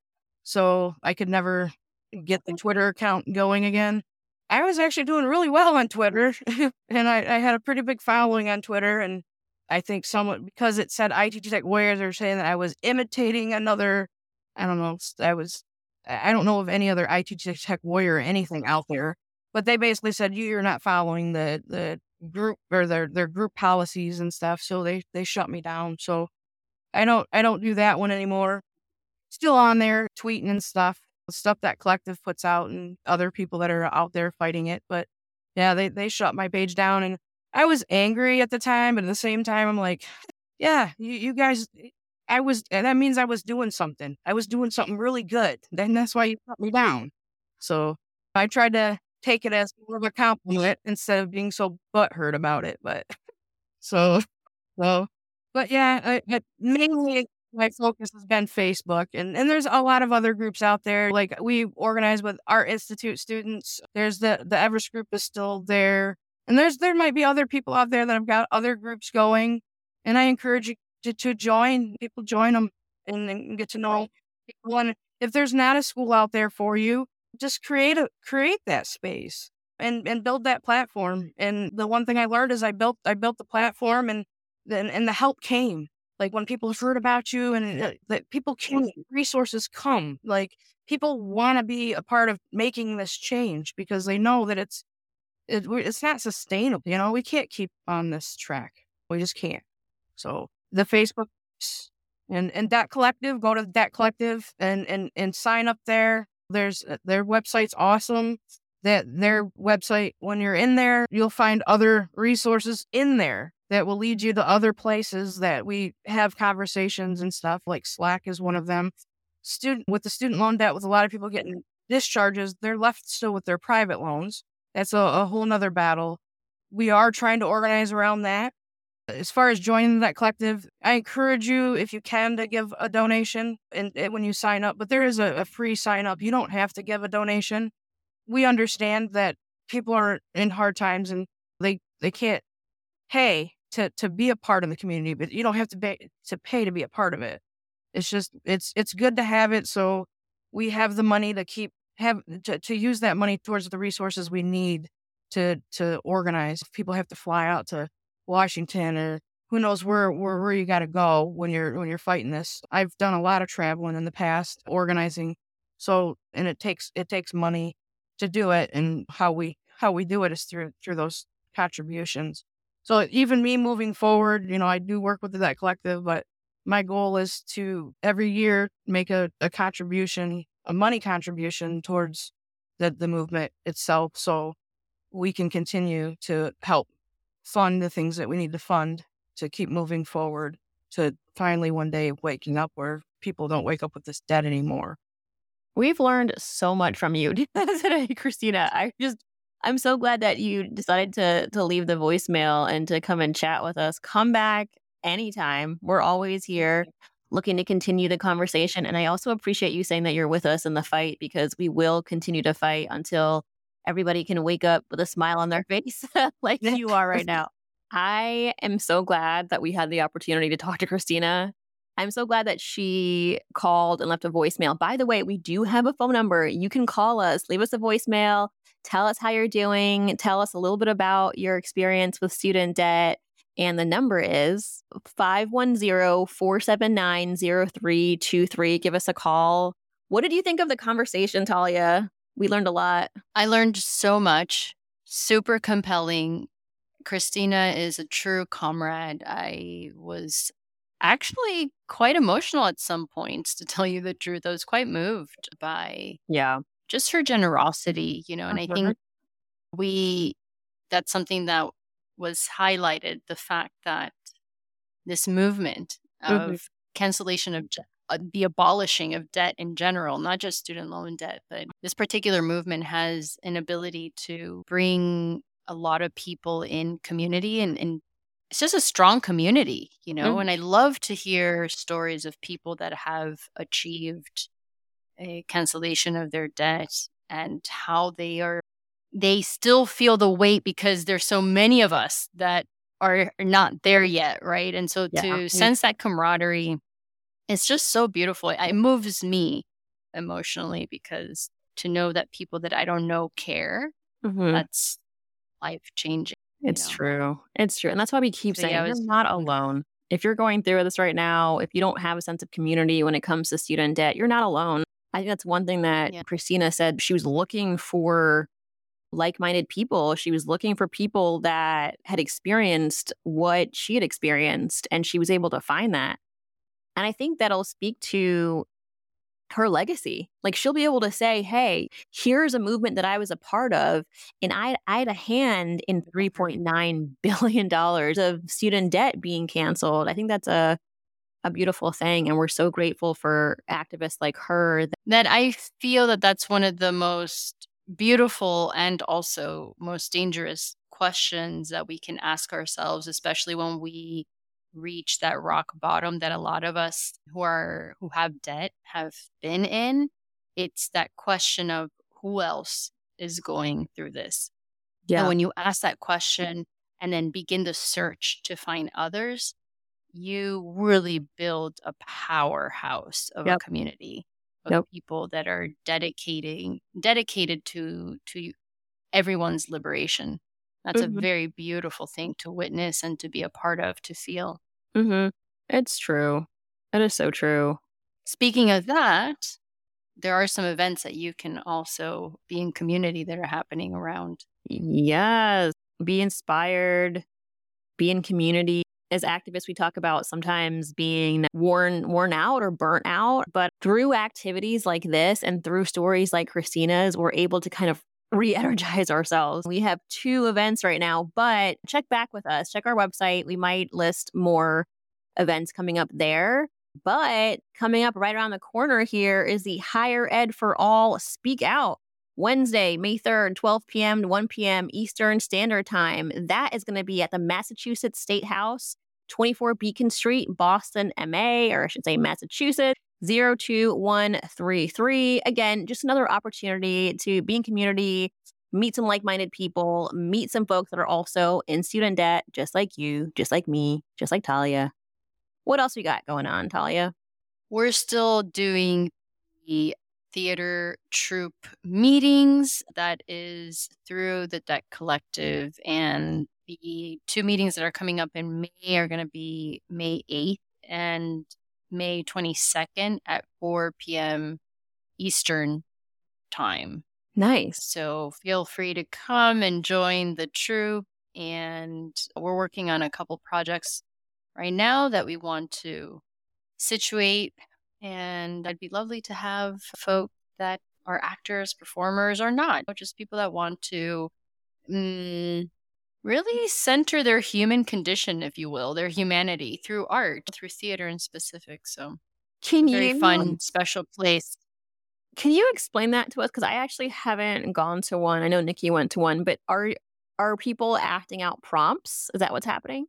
So I could never get the Twitter account going again. I was actually doing really well on Twitter and I, I had a pretty big following on Twitter. And I think someone, because it said I T T Tech Warriors, are saying that I was imitating another, I don't know, I was, I don't know of any other I T T Tech Warrior or anything out there, but they basically said, you, you're not following the, the group or their, their group policies and stuff. So they, they shut me down. So I don't, I don't do that one anymore. Still on there tweeting and stuff, stuff that Collective puts out and other people that are out there fighting it. But yeah, they, they shut my page down and I was angry at the time, but at the same time, I'm like, yeah, you, you guys, I was, and that means I was doing something. I was doing something really good. Then that's why you shut me down. So I tried to take it as more of a compliment instead of being so butthurt about it. But so, so But yeah, I, I, mainly my focus has been Facebook, and, and there's a lot of other groups out there. Like we organize with Art Institute students. There's the the Everest group is still there, and there's there might be other people out there that have got other groups going, and I encourage you to, to join. People join them and, and get to know people. And if there's not a school out there for you, just create a create that space and and build that platform. And the one thing I learned is I built I built the platform, and then and the help came. Like when people heard about you, and uh, that people came, resources come. Like people want to be a part of making this change because they know that it's it, we're- it's not sustainable. You know, we can't keep on this track. We just can't. So the Facebook and and Debt Collective, go to Debt Collective and and and sign up there. There's uh, their website's awesome. That their website, when you're in there, you'll find other resources in there that will lead you to other places that we have conversations and stuff. Like Slack is one of them. Student with the student loan debt, with a lot of people getting discharges, they're left still with their private loans. That's a, a whole nother battle. We are trying to organize around that. As far as joining that collective, I encourage you, if you can, to give a donation and, and when you sign up. But there is a, a free sign up. You don't have to give a donation. We understand that people are in hard times and they, they can't pay to, to be a part of the community, but you don't have to pay to pay to be a part of it. It's just, it's, it's good to have it. So we have the money to keep, have, to, to use that money towards the resources we need to, to organize. If people have to fly out to Washington or who knows where, where, where you got to go when you're, when you're fighting this. I've done a lot of traveling in the past, organizing. So, and it takes, it takes money to do it, and how we how we do it is through through those contributions. So even me moving forward, you know, I do work with the Debt Collective, but my goal is to every year make a, a contribution, a money contribution towards the, the movement itself, so we can continue to help fund the things that we need to fund to keep moving forward, to finally one day waking up where people don't wake up with this debt anymore. We've learned so much from you today, Christina. I just, I'm so glad that you decided to to leave the voicemail and to come and chat with us. Come back anytime. We're always here looking to continue the conversation. And I also appreciate you saying that you're with us in the fight, because we will continue to fight until everybody can wake up with a smile on their face like you are right now. I am so glad that we had the opportunity to talk to Christina. I'm so glad that she called and left a voicemail. By the way, we do have a phone number. You can call us, leave us a voicemail, tell us how you're doing, tell us a little bit about your experience with student debt. And the number is five one zero, four seven nine, zero three two three. Give us a call. What did you think of the conversation, Talia? We learned a lot. I learned so much. Super compelling. Christina is a true comrade. I was actually quite emotional at some points, to tell you the truth. I was quite moved by Yeah. just her generosity, you know, and I think we, that's something that was highlighted, the fact that this movement of Mhm. cancellation of debt, uh, the abolishing of debt in general, not just student loan debt, but this particular movement has an ability to bring a lot of people in community, and, and it's just a strong community, you know, Mhm. and I love to hear stories of people that have achieved a cancellation of their debt and how they are, they still feel the weight because there's so many of us that are not there yet, right? And so Yeah. to sense that camaraderie, it's just so beautiful. It moves me emotionally, because to know that people that I don't know care, Mhm. that's life changing. It's know? true. It's true. And that's why we keep So, saying yeah, it you're was- not alone. If you're going through this right now, if you don't have a sense of community when it comes to student debt, you're not alone. I think that's one thing that Yeah. Christina said. She was looking for like-minded people. She was looking for people that had experienced what she had experienced, and she was able to find that. And I think that'll speak to her legacy. Like, she'll be able to say, hey, here's a movement that I was a part of, and I, I had a hand in three point nine billion dollars of student debt being canceled. I think that's a, a beautiful thing. And we're so grateful for activists like her. That, that I feel that that's one of the most beautiful and also most dangerous questions that we can ask ourselves, especially when we reach that rock bottom that a lot of us who are who have debt have been in. It's that question of who else is going through this. And Yeah. when you ask that question and then begin the search to find others, you really build a powerhouse of a Yep. community of Yep. people that are dedicating dedicated to to everyone's liberation. That's a Mhm. very beautiful thing to witness and to be a part of, to feel. Mhm. It's true. It is so true. Speaking of that, there are some events that you can also be in community that are happening around. Yes. Be inspired, be in community. As activists, we talk about sometimes being worn worn out or burnt out, but through activities like this and through stories like Christina's, we're able to kind of re-energize ourselves. We have two events right now, but check back with us. Check our website. We might list more events coming up there. But coming up right around the corner here is the Higher Ed for All Speak Out. Wednesday, May third, twelve p.m. to one p.m. Eastern Standard Time. That is going to be at the Massachusetts State House, twenty-four Beacon Street, Boston, M A, or I should say Massachusetts, zero two one three three. Again, just another opportunity to be in community, meet some like-minded people, meet some folks that are also in student debt, just like you, just like me, just like Talia. What else we got going on, Talia? We're still doing the theater troupe meetings. That is through the Deck Collective. And the two meetings that are coming up in May are going to be May eighth and May twenty-second at four p.m. Eastern Time. Nice. So feel free to come and join the troupe. And we're working on a couple projects right now that we want to situate. And it'd be lovely to have folk that are actors, performers, or not, just people that want to mm, really center their human condition, if you will, their humanity through art, through theater in specific. So Can very you fun, special place. Can you explain that to us? Because I actually haven't gone to one. I know Nikki went to one, but are are people acting out prompts? Is that what's happening?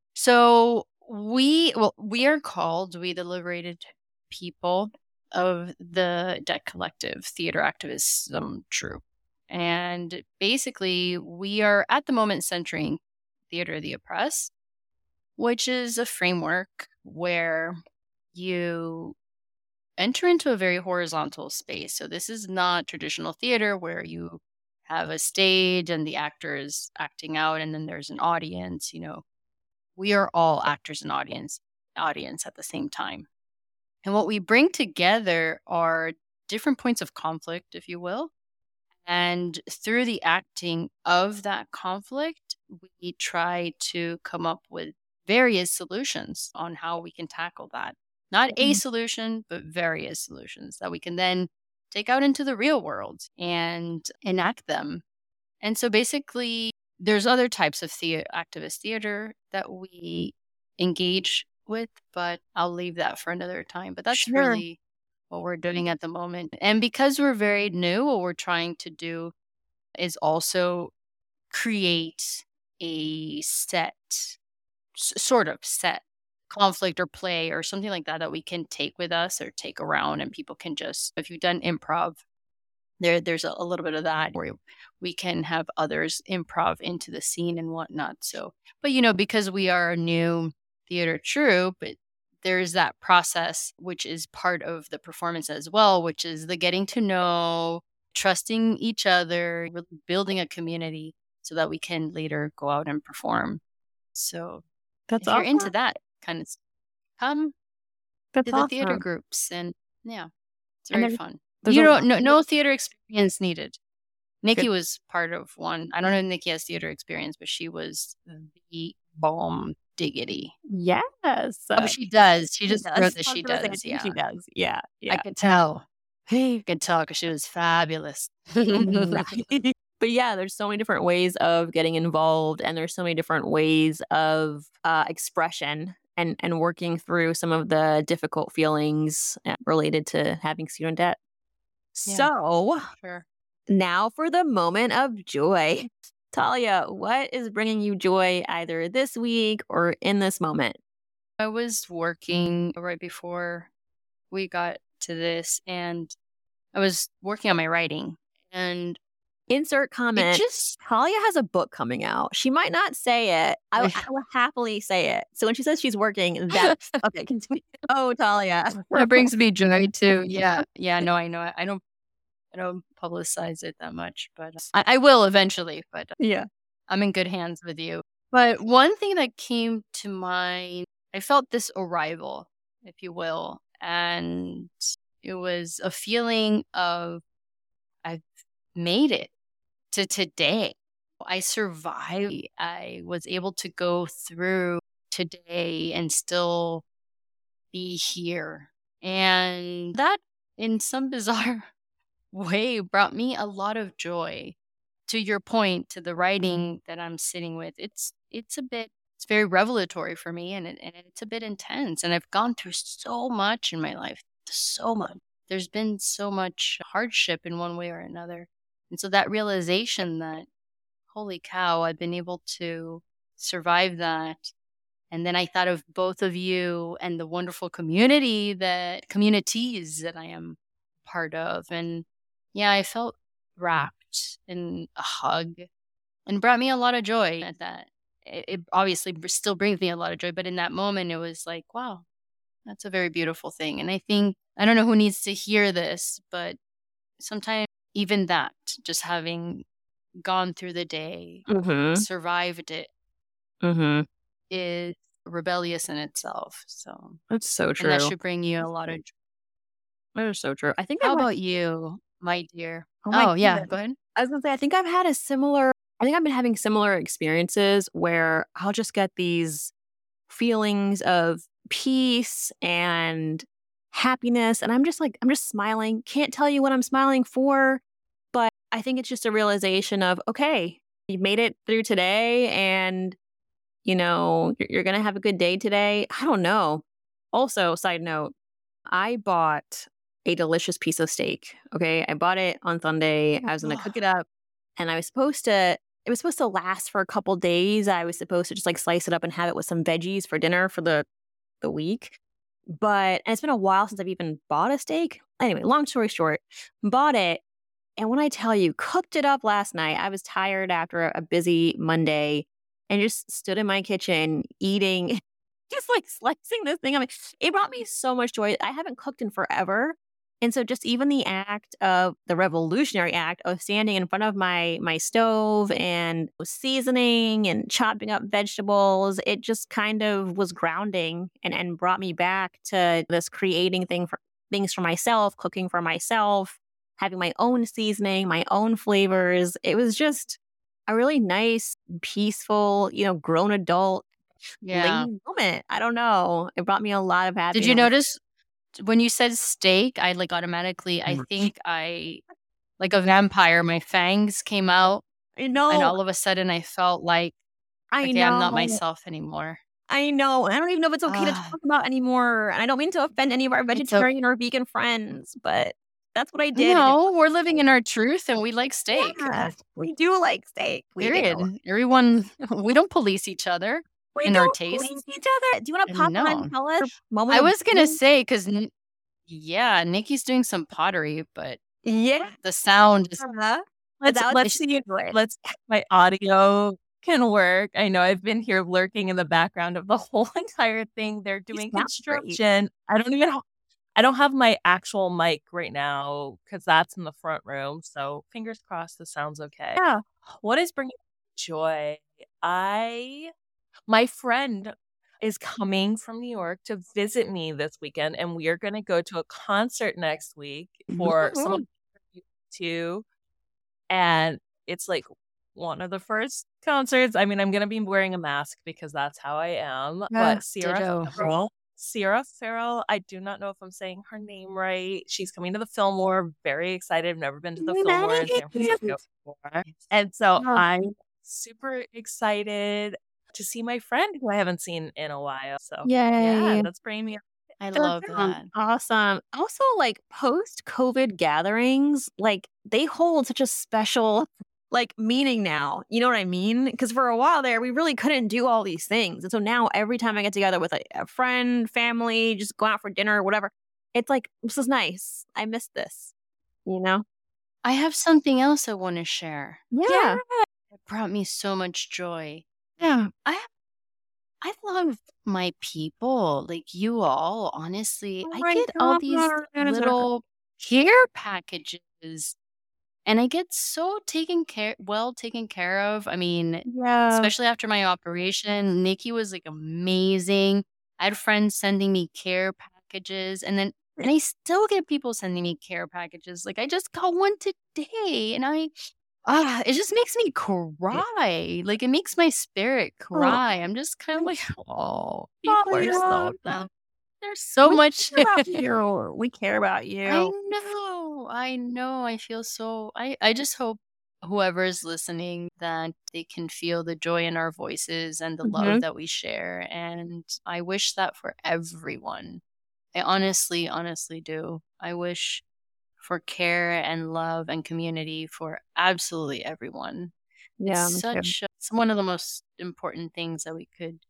So we, well, we are called, we the liberated people of the Debt Collective Theater Activism Troupe. And basically, we are at the moment centering Theater of the Oppressed, which is a framework where you enter into a very horizontal space. So this is not traditional theater where you have a stage and the actor is acting out and then there's an audience. You know, we are all actors and audience audience at the same time. And what we bring together are different points of conflict, if you will. And through the acting of that conflict, we try to come up with various solutions on how we can tackle that. Not a solution, but various solutions that we can then take out into the real world and enact them. And so basically, there's other types of the- activist theater that we engage with, but I'll leave that for another time. But that's Sure. really what we're doing at the moment. And because we're very new, what we're trying to do is also create a set, s- sort of set conflict or play or something like that that we can take with us or take around, and people can just, if you've done improv, there there's a, a little bit of that where we can have others improv into the scene and whatnot. So, but you know, because we are a new theater troupe, it, there's that process which is part of the performance as well, which is the getting to know, trusting each other, really building a community so that we can later go out and perform. So That's if you're awesome. into that kind of stuff, come That's to the theater awesome. groups, and yeah, it's And very there's- fun. there's You a don't lot- no, no theater experience needed. Nikki Good. was part of one. I don't know if Nikki has theater experience, but she was the bomb diggity. Yes. Oh, but she does. She She just does. wrote I that was she gonna say, I does. think Yeah, she does. Yeah. I Yeah. could tell. Hey. I could tell because she was fabulous. Right. But yeah, there's so many different ways of getting involved, and there's so many different ways of uh, expression and and working through some of the difficult feelings uh, related to having student debt. Yeah. So Sure. now for the moment of joy. Talia, what is bringing you joy either this week or in this moment? I was working right before we got to this, and I was working on my writing, and Insert it comment. just Talia has a book coming out. She might not say it. I, I will happily say it. So when she says she's working, that's okay. Continue. Oh, Talia. that brings me joy too. Yeah, yeah. No, I know. I I don't. I don't publicize it that much, but I, I will eventually. But Yeah. I'm in good hands with you. But one thing that came to mind, I felt this arrival, if you will, and it was a feeling of I've made it to today. I survived. I was able to go through today and still be here. And that, in some bizarre way, brought me a lot of joy. To your point, to the writing that I'm sitting with, it's it's a bit, it's very revelatory for me, and, it, and it's a bit intense. And I've gone through so much in my life, so much. There's been so much hardship in one way or another. And so that realization that, holy cow, I've been able to survive that. And then I thought of both of you and the wonderful community that communities that I am part of. And yeah, I felt wrapped in a hug and brought me a lot of joy at that. It, it obviously br- still brings me a lot of joy, but in that moment, it was like, wow, that's a very beautiful thing. And I think, I don't know who needs to hear this, but sometimes even that, just having gone through the day, Mm-hmm. survived it, Mm-hmm. is rebellious in itself. So, That's so true. and that should bring you a lot of joy. That is so true. I think How I've about you, my dear? Oh my Oh, yeah, goodness. go ahead. I was gonna say, I think I've had a similar, I think I've been having similar experiences where I'll just get these feelings of peace and happiness. And I'm just like, I'm just smiling. Can't tell you what I'm smiling for. But I think it's just a realization of, okay, you made it through today and, you know, you're, you're going to have a good day today. I don't know. Also, side note, I bought a delicious piece of steak. Okay. I bought it on Sunday. I was going to cook it up and I was supposed to, it was supposed to last for a couple days. I was supposed to just like slice it up and have it with some veggies for dinner for the, the week. But, and it's been a while since I've even bought a steak. Anyway, long story short, bought it. And when I tell you, cooked it up last night, I was tired after a busy Monday and just stood in my kitchen eating, just like slicing this thing. I mean, it brought me so much joy. I haven't cooked in forever. And so just even the act of the revolutionary act of standing in front of my my stove and seasoning and chopping up vegetables, it just kind of was grounding and, and brought me back to this creating thing for things for myself, cooking for myself, having my own seasoning, my own flavors. It was just a really nice, peaceful, you know, grown adult Yeah. lady moment. I don't know. It brought me a lot of happiness. Did you notice when you said steak, I like automatically, I Mm. think I, like a vampire, my fangs came out, I and know. all of a sudden I felt like, I okay, know. I'm not myself anymore. I know. I don't even know if it's okay to Ah. talk about anymore. And I don't mean to offend any of our It's o- vegetarian or vegan friends, but that's what I did. and it- No, we're living in our truth and we like steak. Yeah, we do like steak. We Period. do. Everyone, we don't police each other We in our don't tastes. please each other. Do you want to Uh, pop on no. and tell us? your moment I of was gonna joy? say, because yeah, Nikki's doing some pottery, but Yeah. the sound is Uh-huh. Let's That was let's the see joy. let's my audio can work. I know I've been here lurking in the background of the whole entire thing. They're doing sound great. construction. I don't even ha- I don't have my actual mic right now because that's in the front room. So fingers crossed this sounds okay. Yeah. What is bringing me joy? I my friend is coming from New York to visit me this weekend, and we are going to go to a concert next week for Woohoo. some too. And it's like one of the first concerts. I mean, I'm going to be wearing a mask because that's how I am. Yeah, But Sierra ditto. Farrell, Sierra Farrell, I do not know if I'm saying her name right. She's coming to the Fillmore. Very excited. I've never been to the Fillmore in San Francisco before. And so Oh. I'm super excited to see my friend who I haven't seen in a while. So yeah, Yay. that's bringing me. I That love sounds that. awesome. Also, like post COVID gatherings, like they hold such a special like meaning now. You know what I mean? Because for a while there, we really couldn't do all these things. And so now every time I get together with a, a friend, family, just go out for dinner or whatever, it's like, this is nice. I missed this, you know? I have something else I want to share. Yeah. It brought me so much joy. Yeah. I I love my people, like you all. Honestly, Oh I my get all these God. little care packages, and I get so taken care, well taken care of. I mean, Yeah. especially after my operation, Nikki was like amazing. I had friends sending me care packages, and then and I still get people sending me care packages. Like I just got one today, and I ah, it just makes me cry. Like it makes my spirit cry. I'm just kind of like, oh, people are so yeah. there's so We much. care about you. We care about I you. know, I know. I feel so. I I just hope whoever is listening that they can feel the joy in our voices and the love Mhm. that we share. And I wish that for everyone. I honestly, honestly do. I wish for care and love and community for absolutely everyone. Yeah, It's me too. such a, it's one of the most important things that we could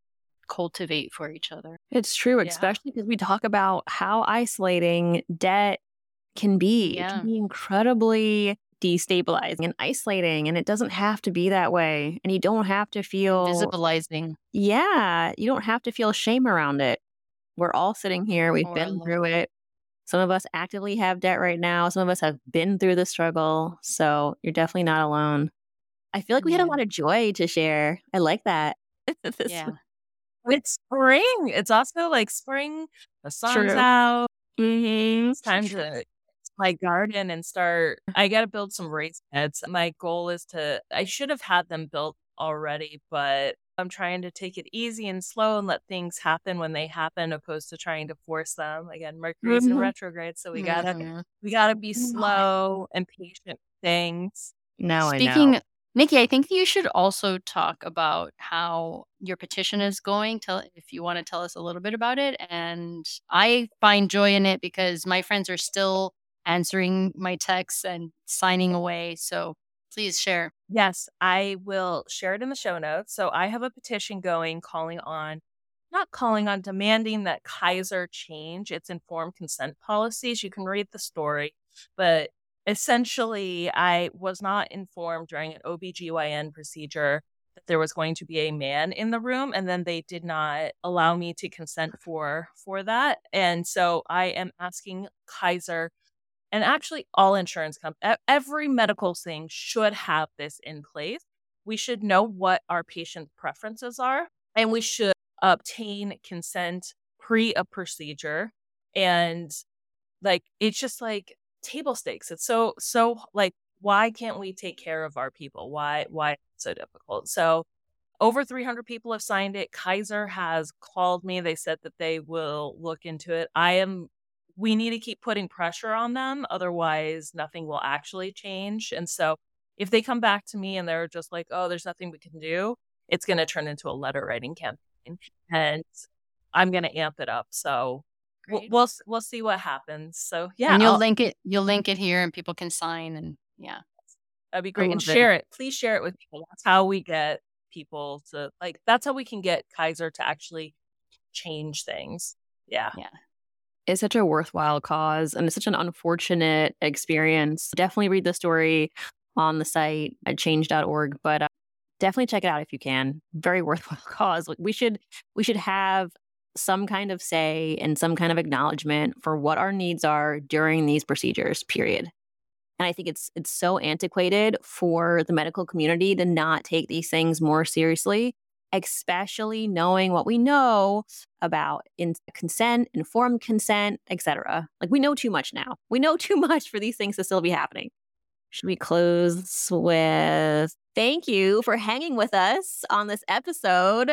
cultivate for each other. It's true, Yeah. especially because we talk about how isolating debt can be. It Yeah. can be incredibly destabilizing and isolating, and it doesn't have to be that way. And you don't have to feel, Visibilizing yeah, you don't have to feel shame around it. We're all sitting here. We've or been alone. through it. Some of us actively have debt right now. Some of us have been through the struggle. So you're definitely not alone. I feel like we had a Yeah. lot of joy to share. I like that. This Yeah. was It's spring. It's also like spring. The sun's true. out. Mhm. It's time to my garden and start. I got to build some raised beds. My goal is to, I should have had them built already, but I'm trying to take it easy and slow and let things happen when they happen, opposed to trying to force them. Again, Mercury's in Mhm. retrograde, so we gotta Mhm. we gotta be Mhm. slow and patient with things. Now I know. Speaking, Nikki, I think you should also talk about how your petition is going. Tell if you want to tell us a little bit about it. And I find joy in it because my friends are still answering my texts and signing away. So please share. Yes, I will share it in the show notes. So I have a petition going calling on, not calling on, demanding that Kaiser change its informed consent policies. You can read the story, but essentially, I was not informed during an O B G Y N procedure that there was going to be a man in the room, and then they did not allow me to consent for for that. And so I am asking Kaiser, and actually all insurance companies, every medical thing should have this in place. We should know what our patient's preferences are, and we should obtain consent pre a procedure. And like, it's just like table stakes. It's so, so like, why can't we take care of our people? Why, why is it so difficult? So over three hundred people have signed it. Kaiser has called me. They said that they will look into it. I am we need to keep putting pressure on them. Otherwise, nothing will actually change. And so if they come back to me and they're just like, oh, there's nothing we can do, it's going to turn into a letter writing campaign. And I'm going to amp it up. So we'll, Great. we'll we'll see what happens. So yeah, and you'll I'll- link it. You'll link it here, and people can sign. And yeah, that'd be great. And love it. share it. Please share it with people. That's how we get people to like, that's how we can get Kaiser to actually change things. Yeah. yeah. It's such a worthwhile cause, and it's such an unfortunate experience. Definitely read the story on the site at change dot org, but uh, definitely check it out if you can. Very worthwhile cause. Like, we should we should have some kind of say and some kind of acknowledgement for what our needs are during these procedures, period. And I think it's it's so antiquated for the medical community to not take these things more seriously, especially knowing what we know about in consent, informed consent, et cetera. Like, we know too much now. We know too much for these things to still be happening. Should we close with thank you for hanging with us on this episode?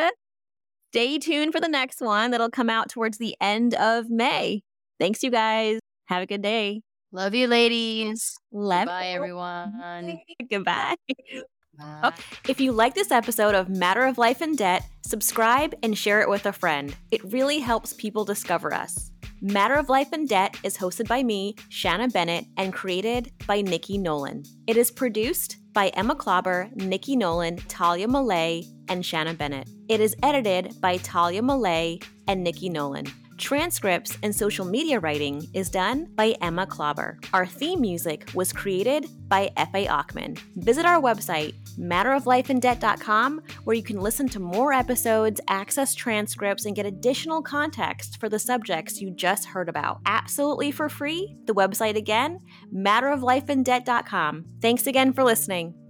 Stay tuned for the next one that'll come out towards the end of May. Thanks, you guys. Have a good day. Love you, ladies. Love Bye, you. everyone. Goodbye. Bye. Oh, if you like this episode of Matter of Life and Debt, subscribe and share it with a friend. It really helps people discover us. Matter of Life and Debt is hosted by me, Shanna Bennett, and created by Nikki Nolan. It is produced by Emma Klauber, Nikki Nolan, Talia Malay, and Shanna Bennett. It is edited by Talia Malay and Nikki Nolan. Transcripts and social media writing is done by Emma Klauber. Our theme music was created by F A Ochman. Visit our website, matter of life and debt dot com, where you can listen to more episodes, access transcripts, and get additional context for the subjects you just heard about. Absolutely for free. The website again, matter of life and debt dot com. Thanks again for listening.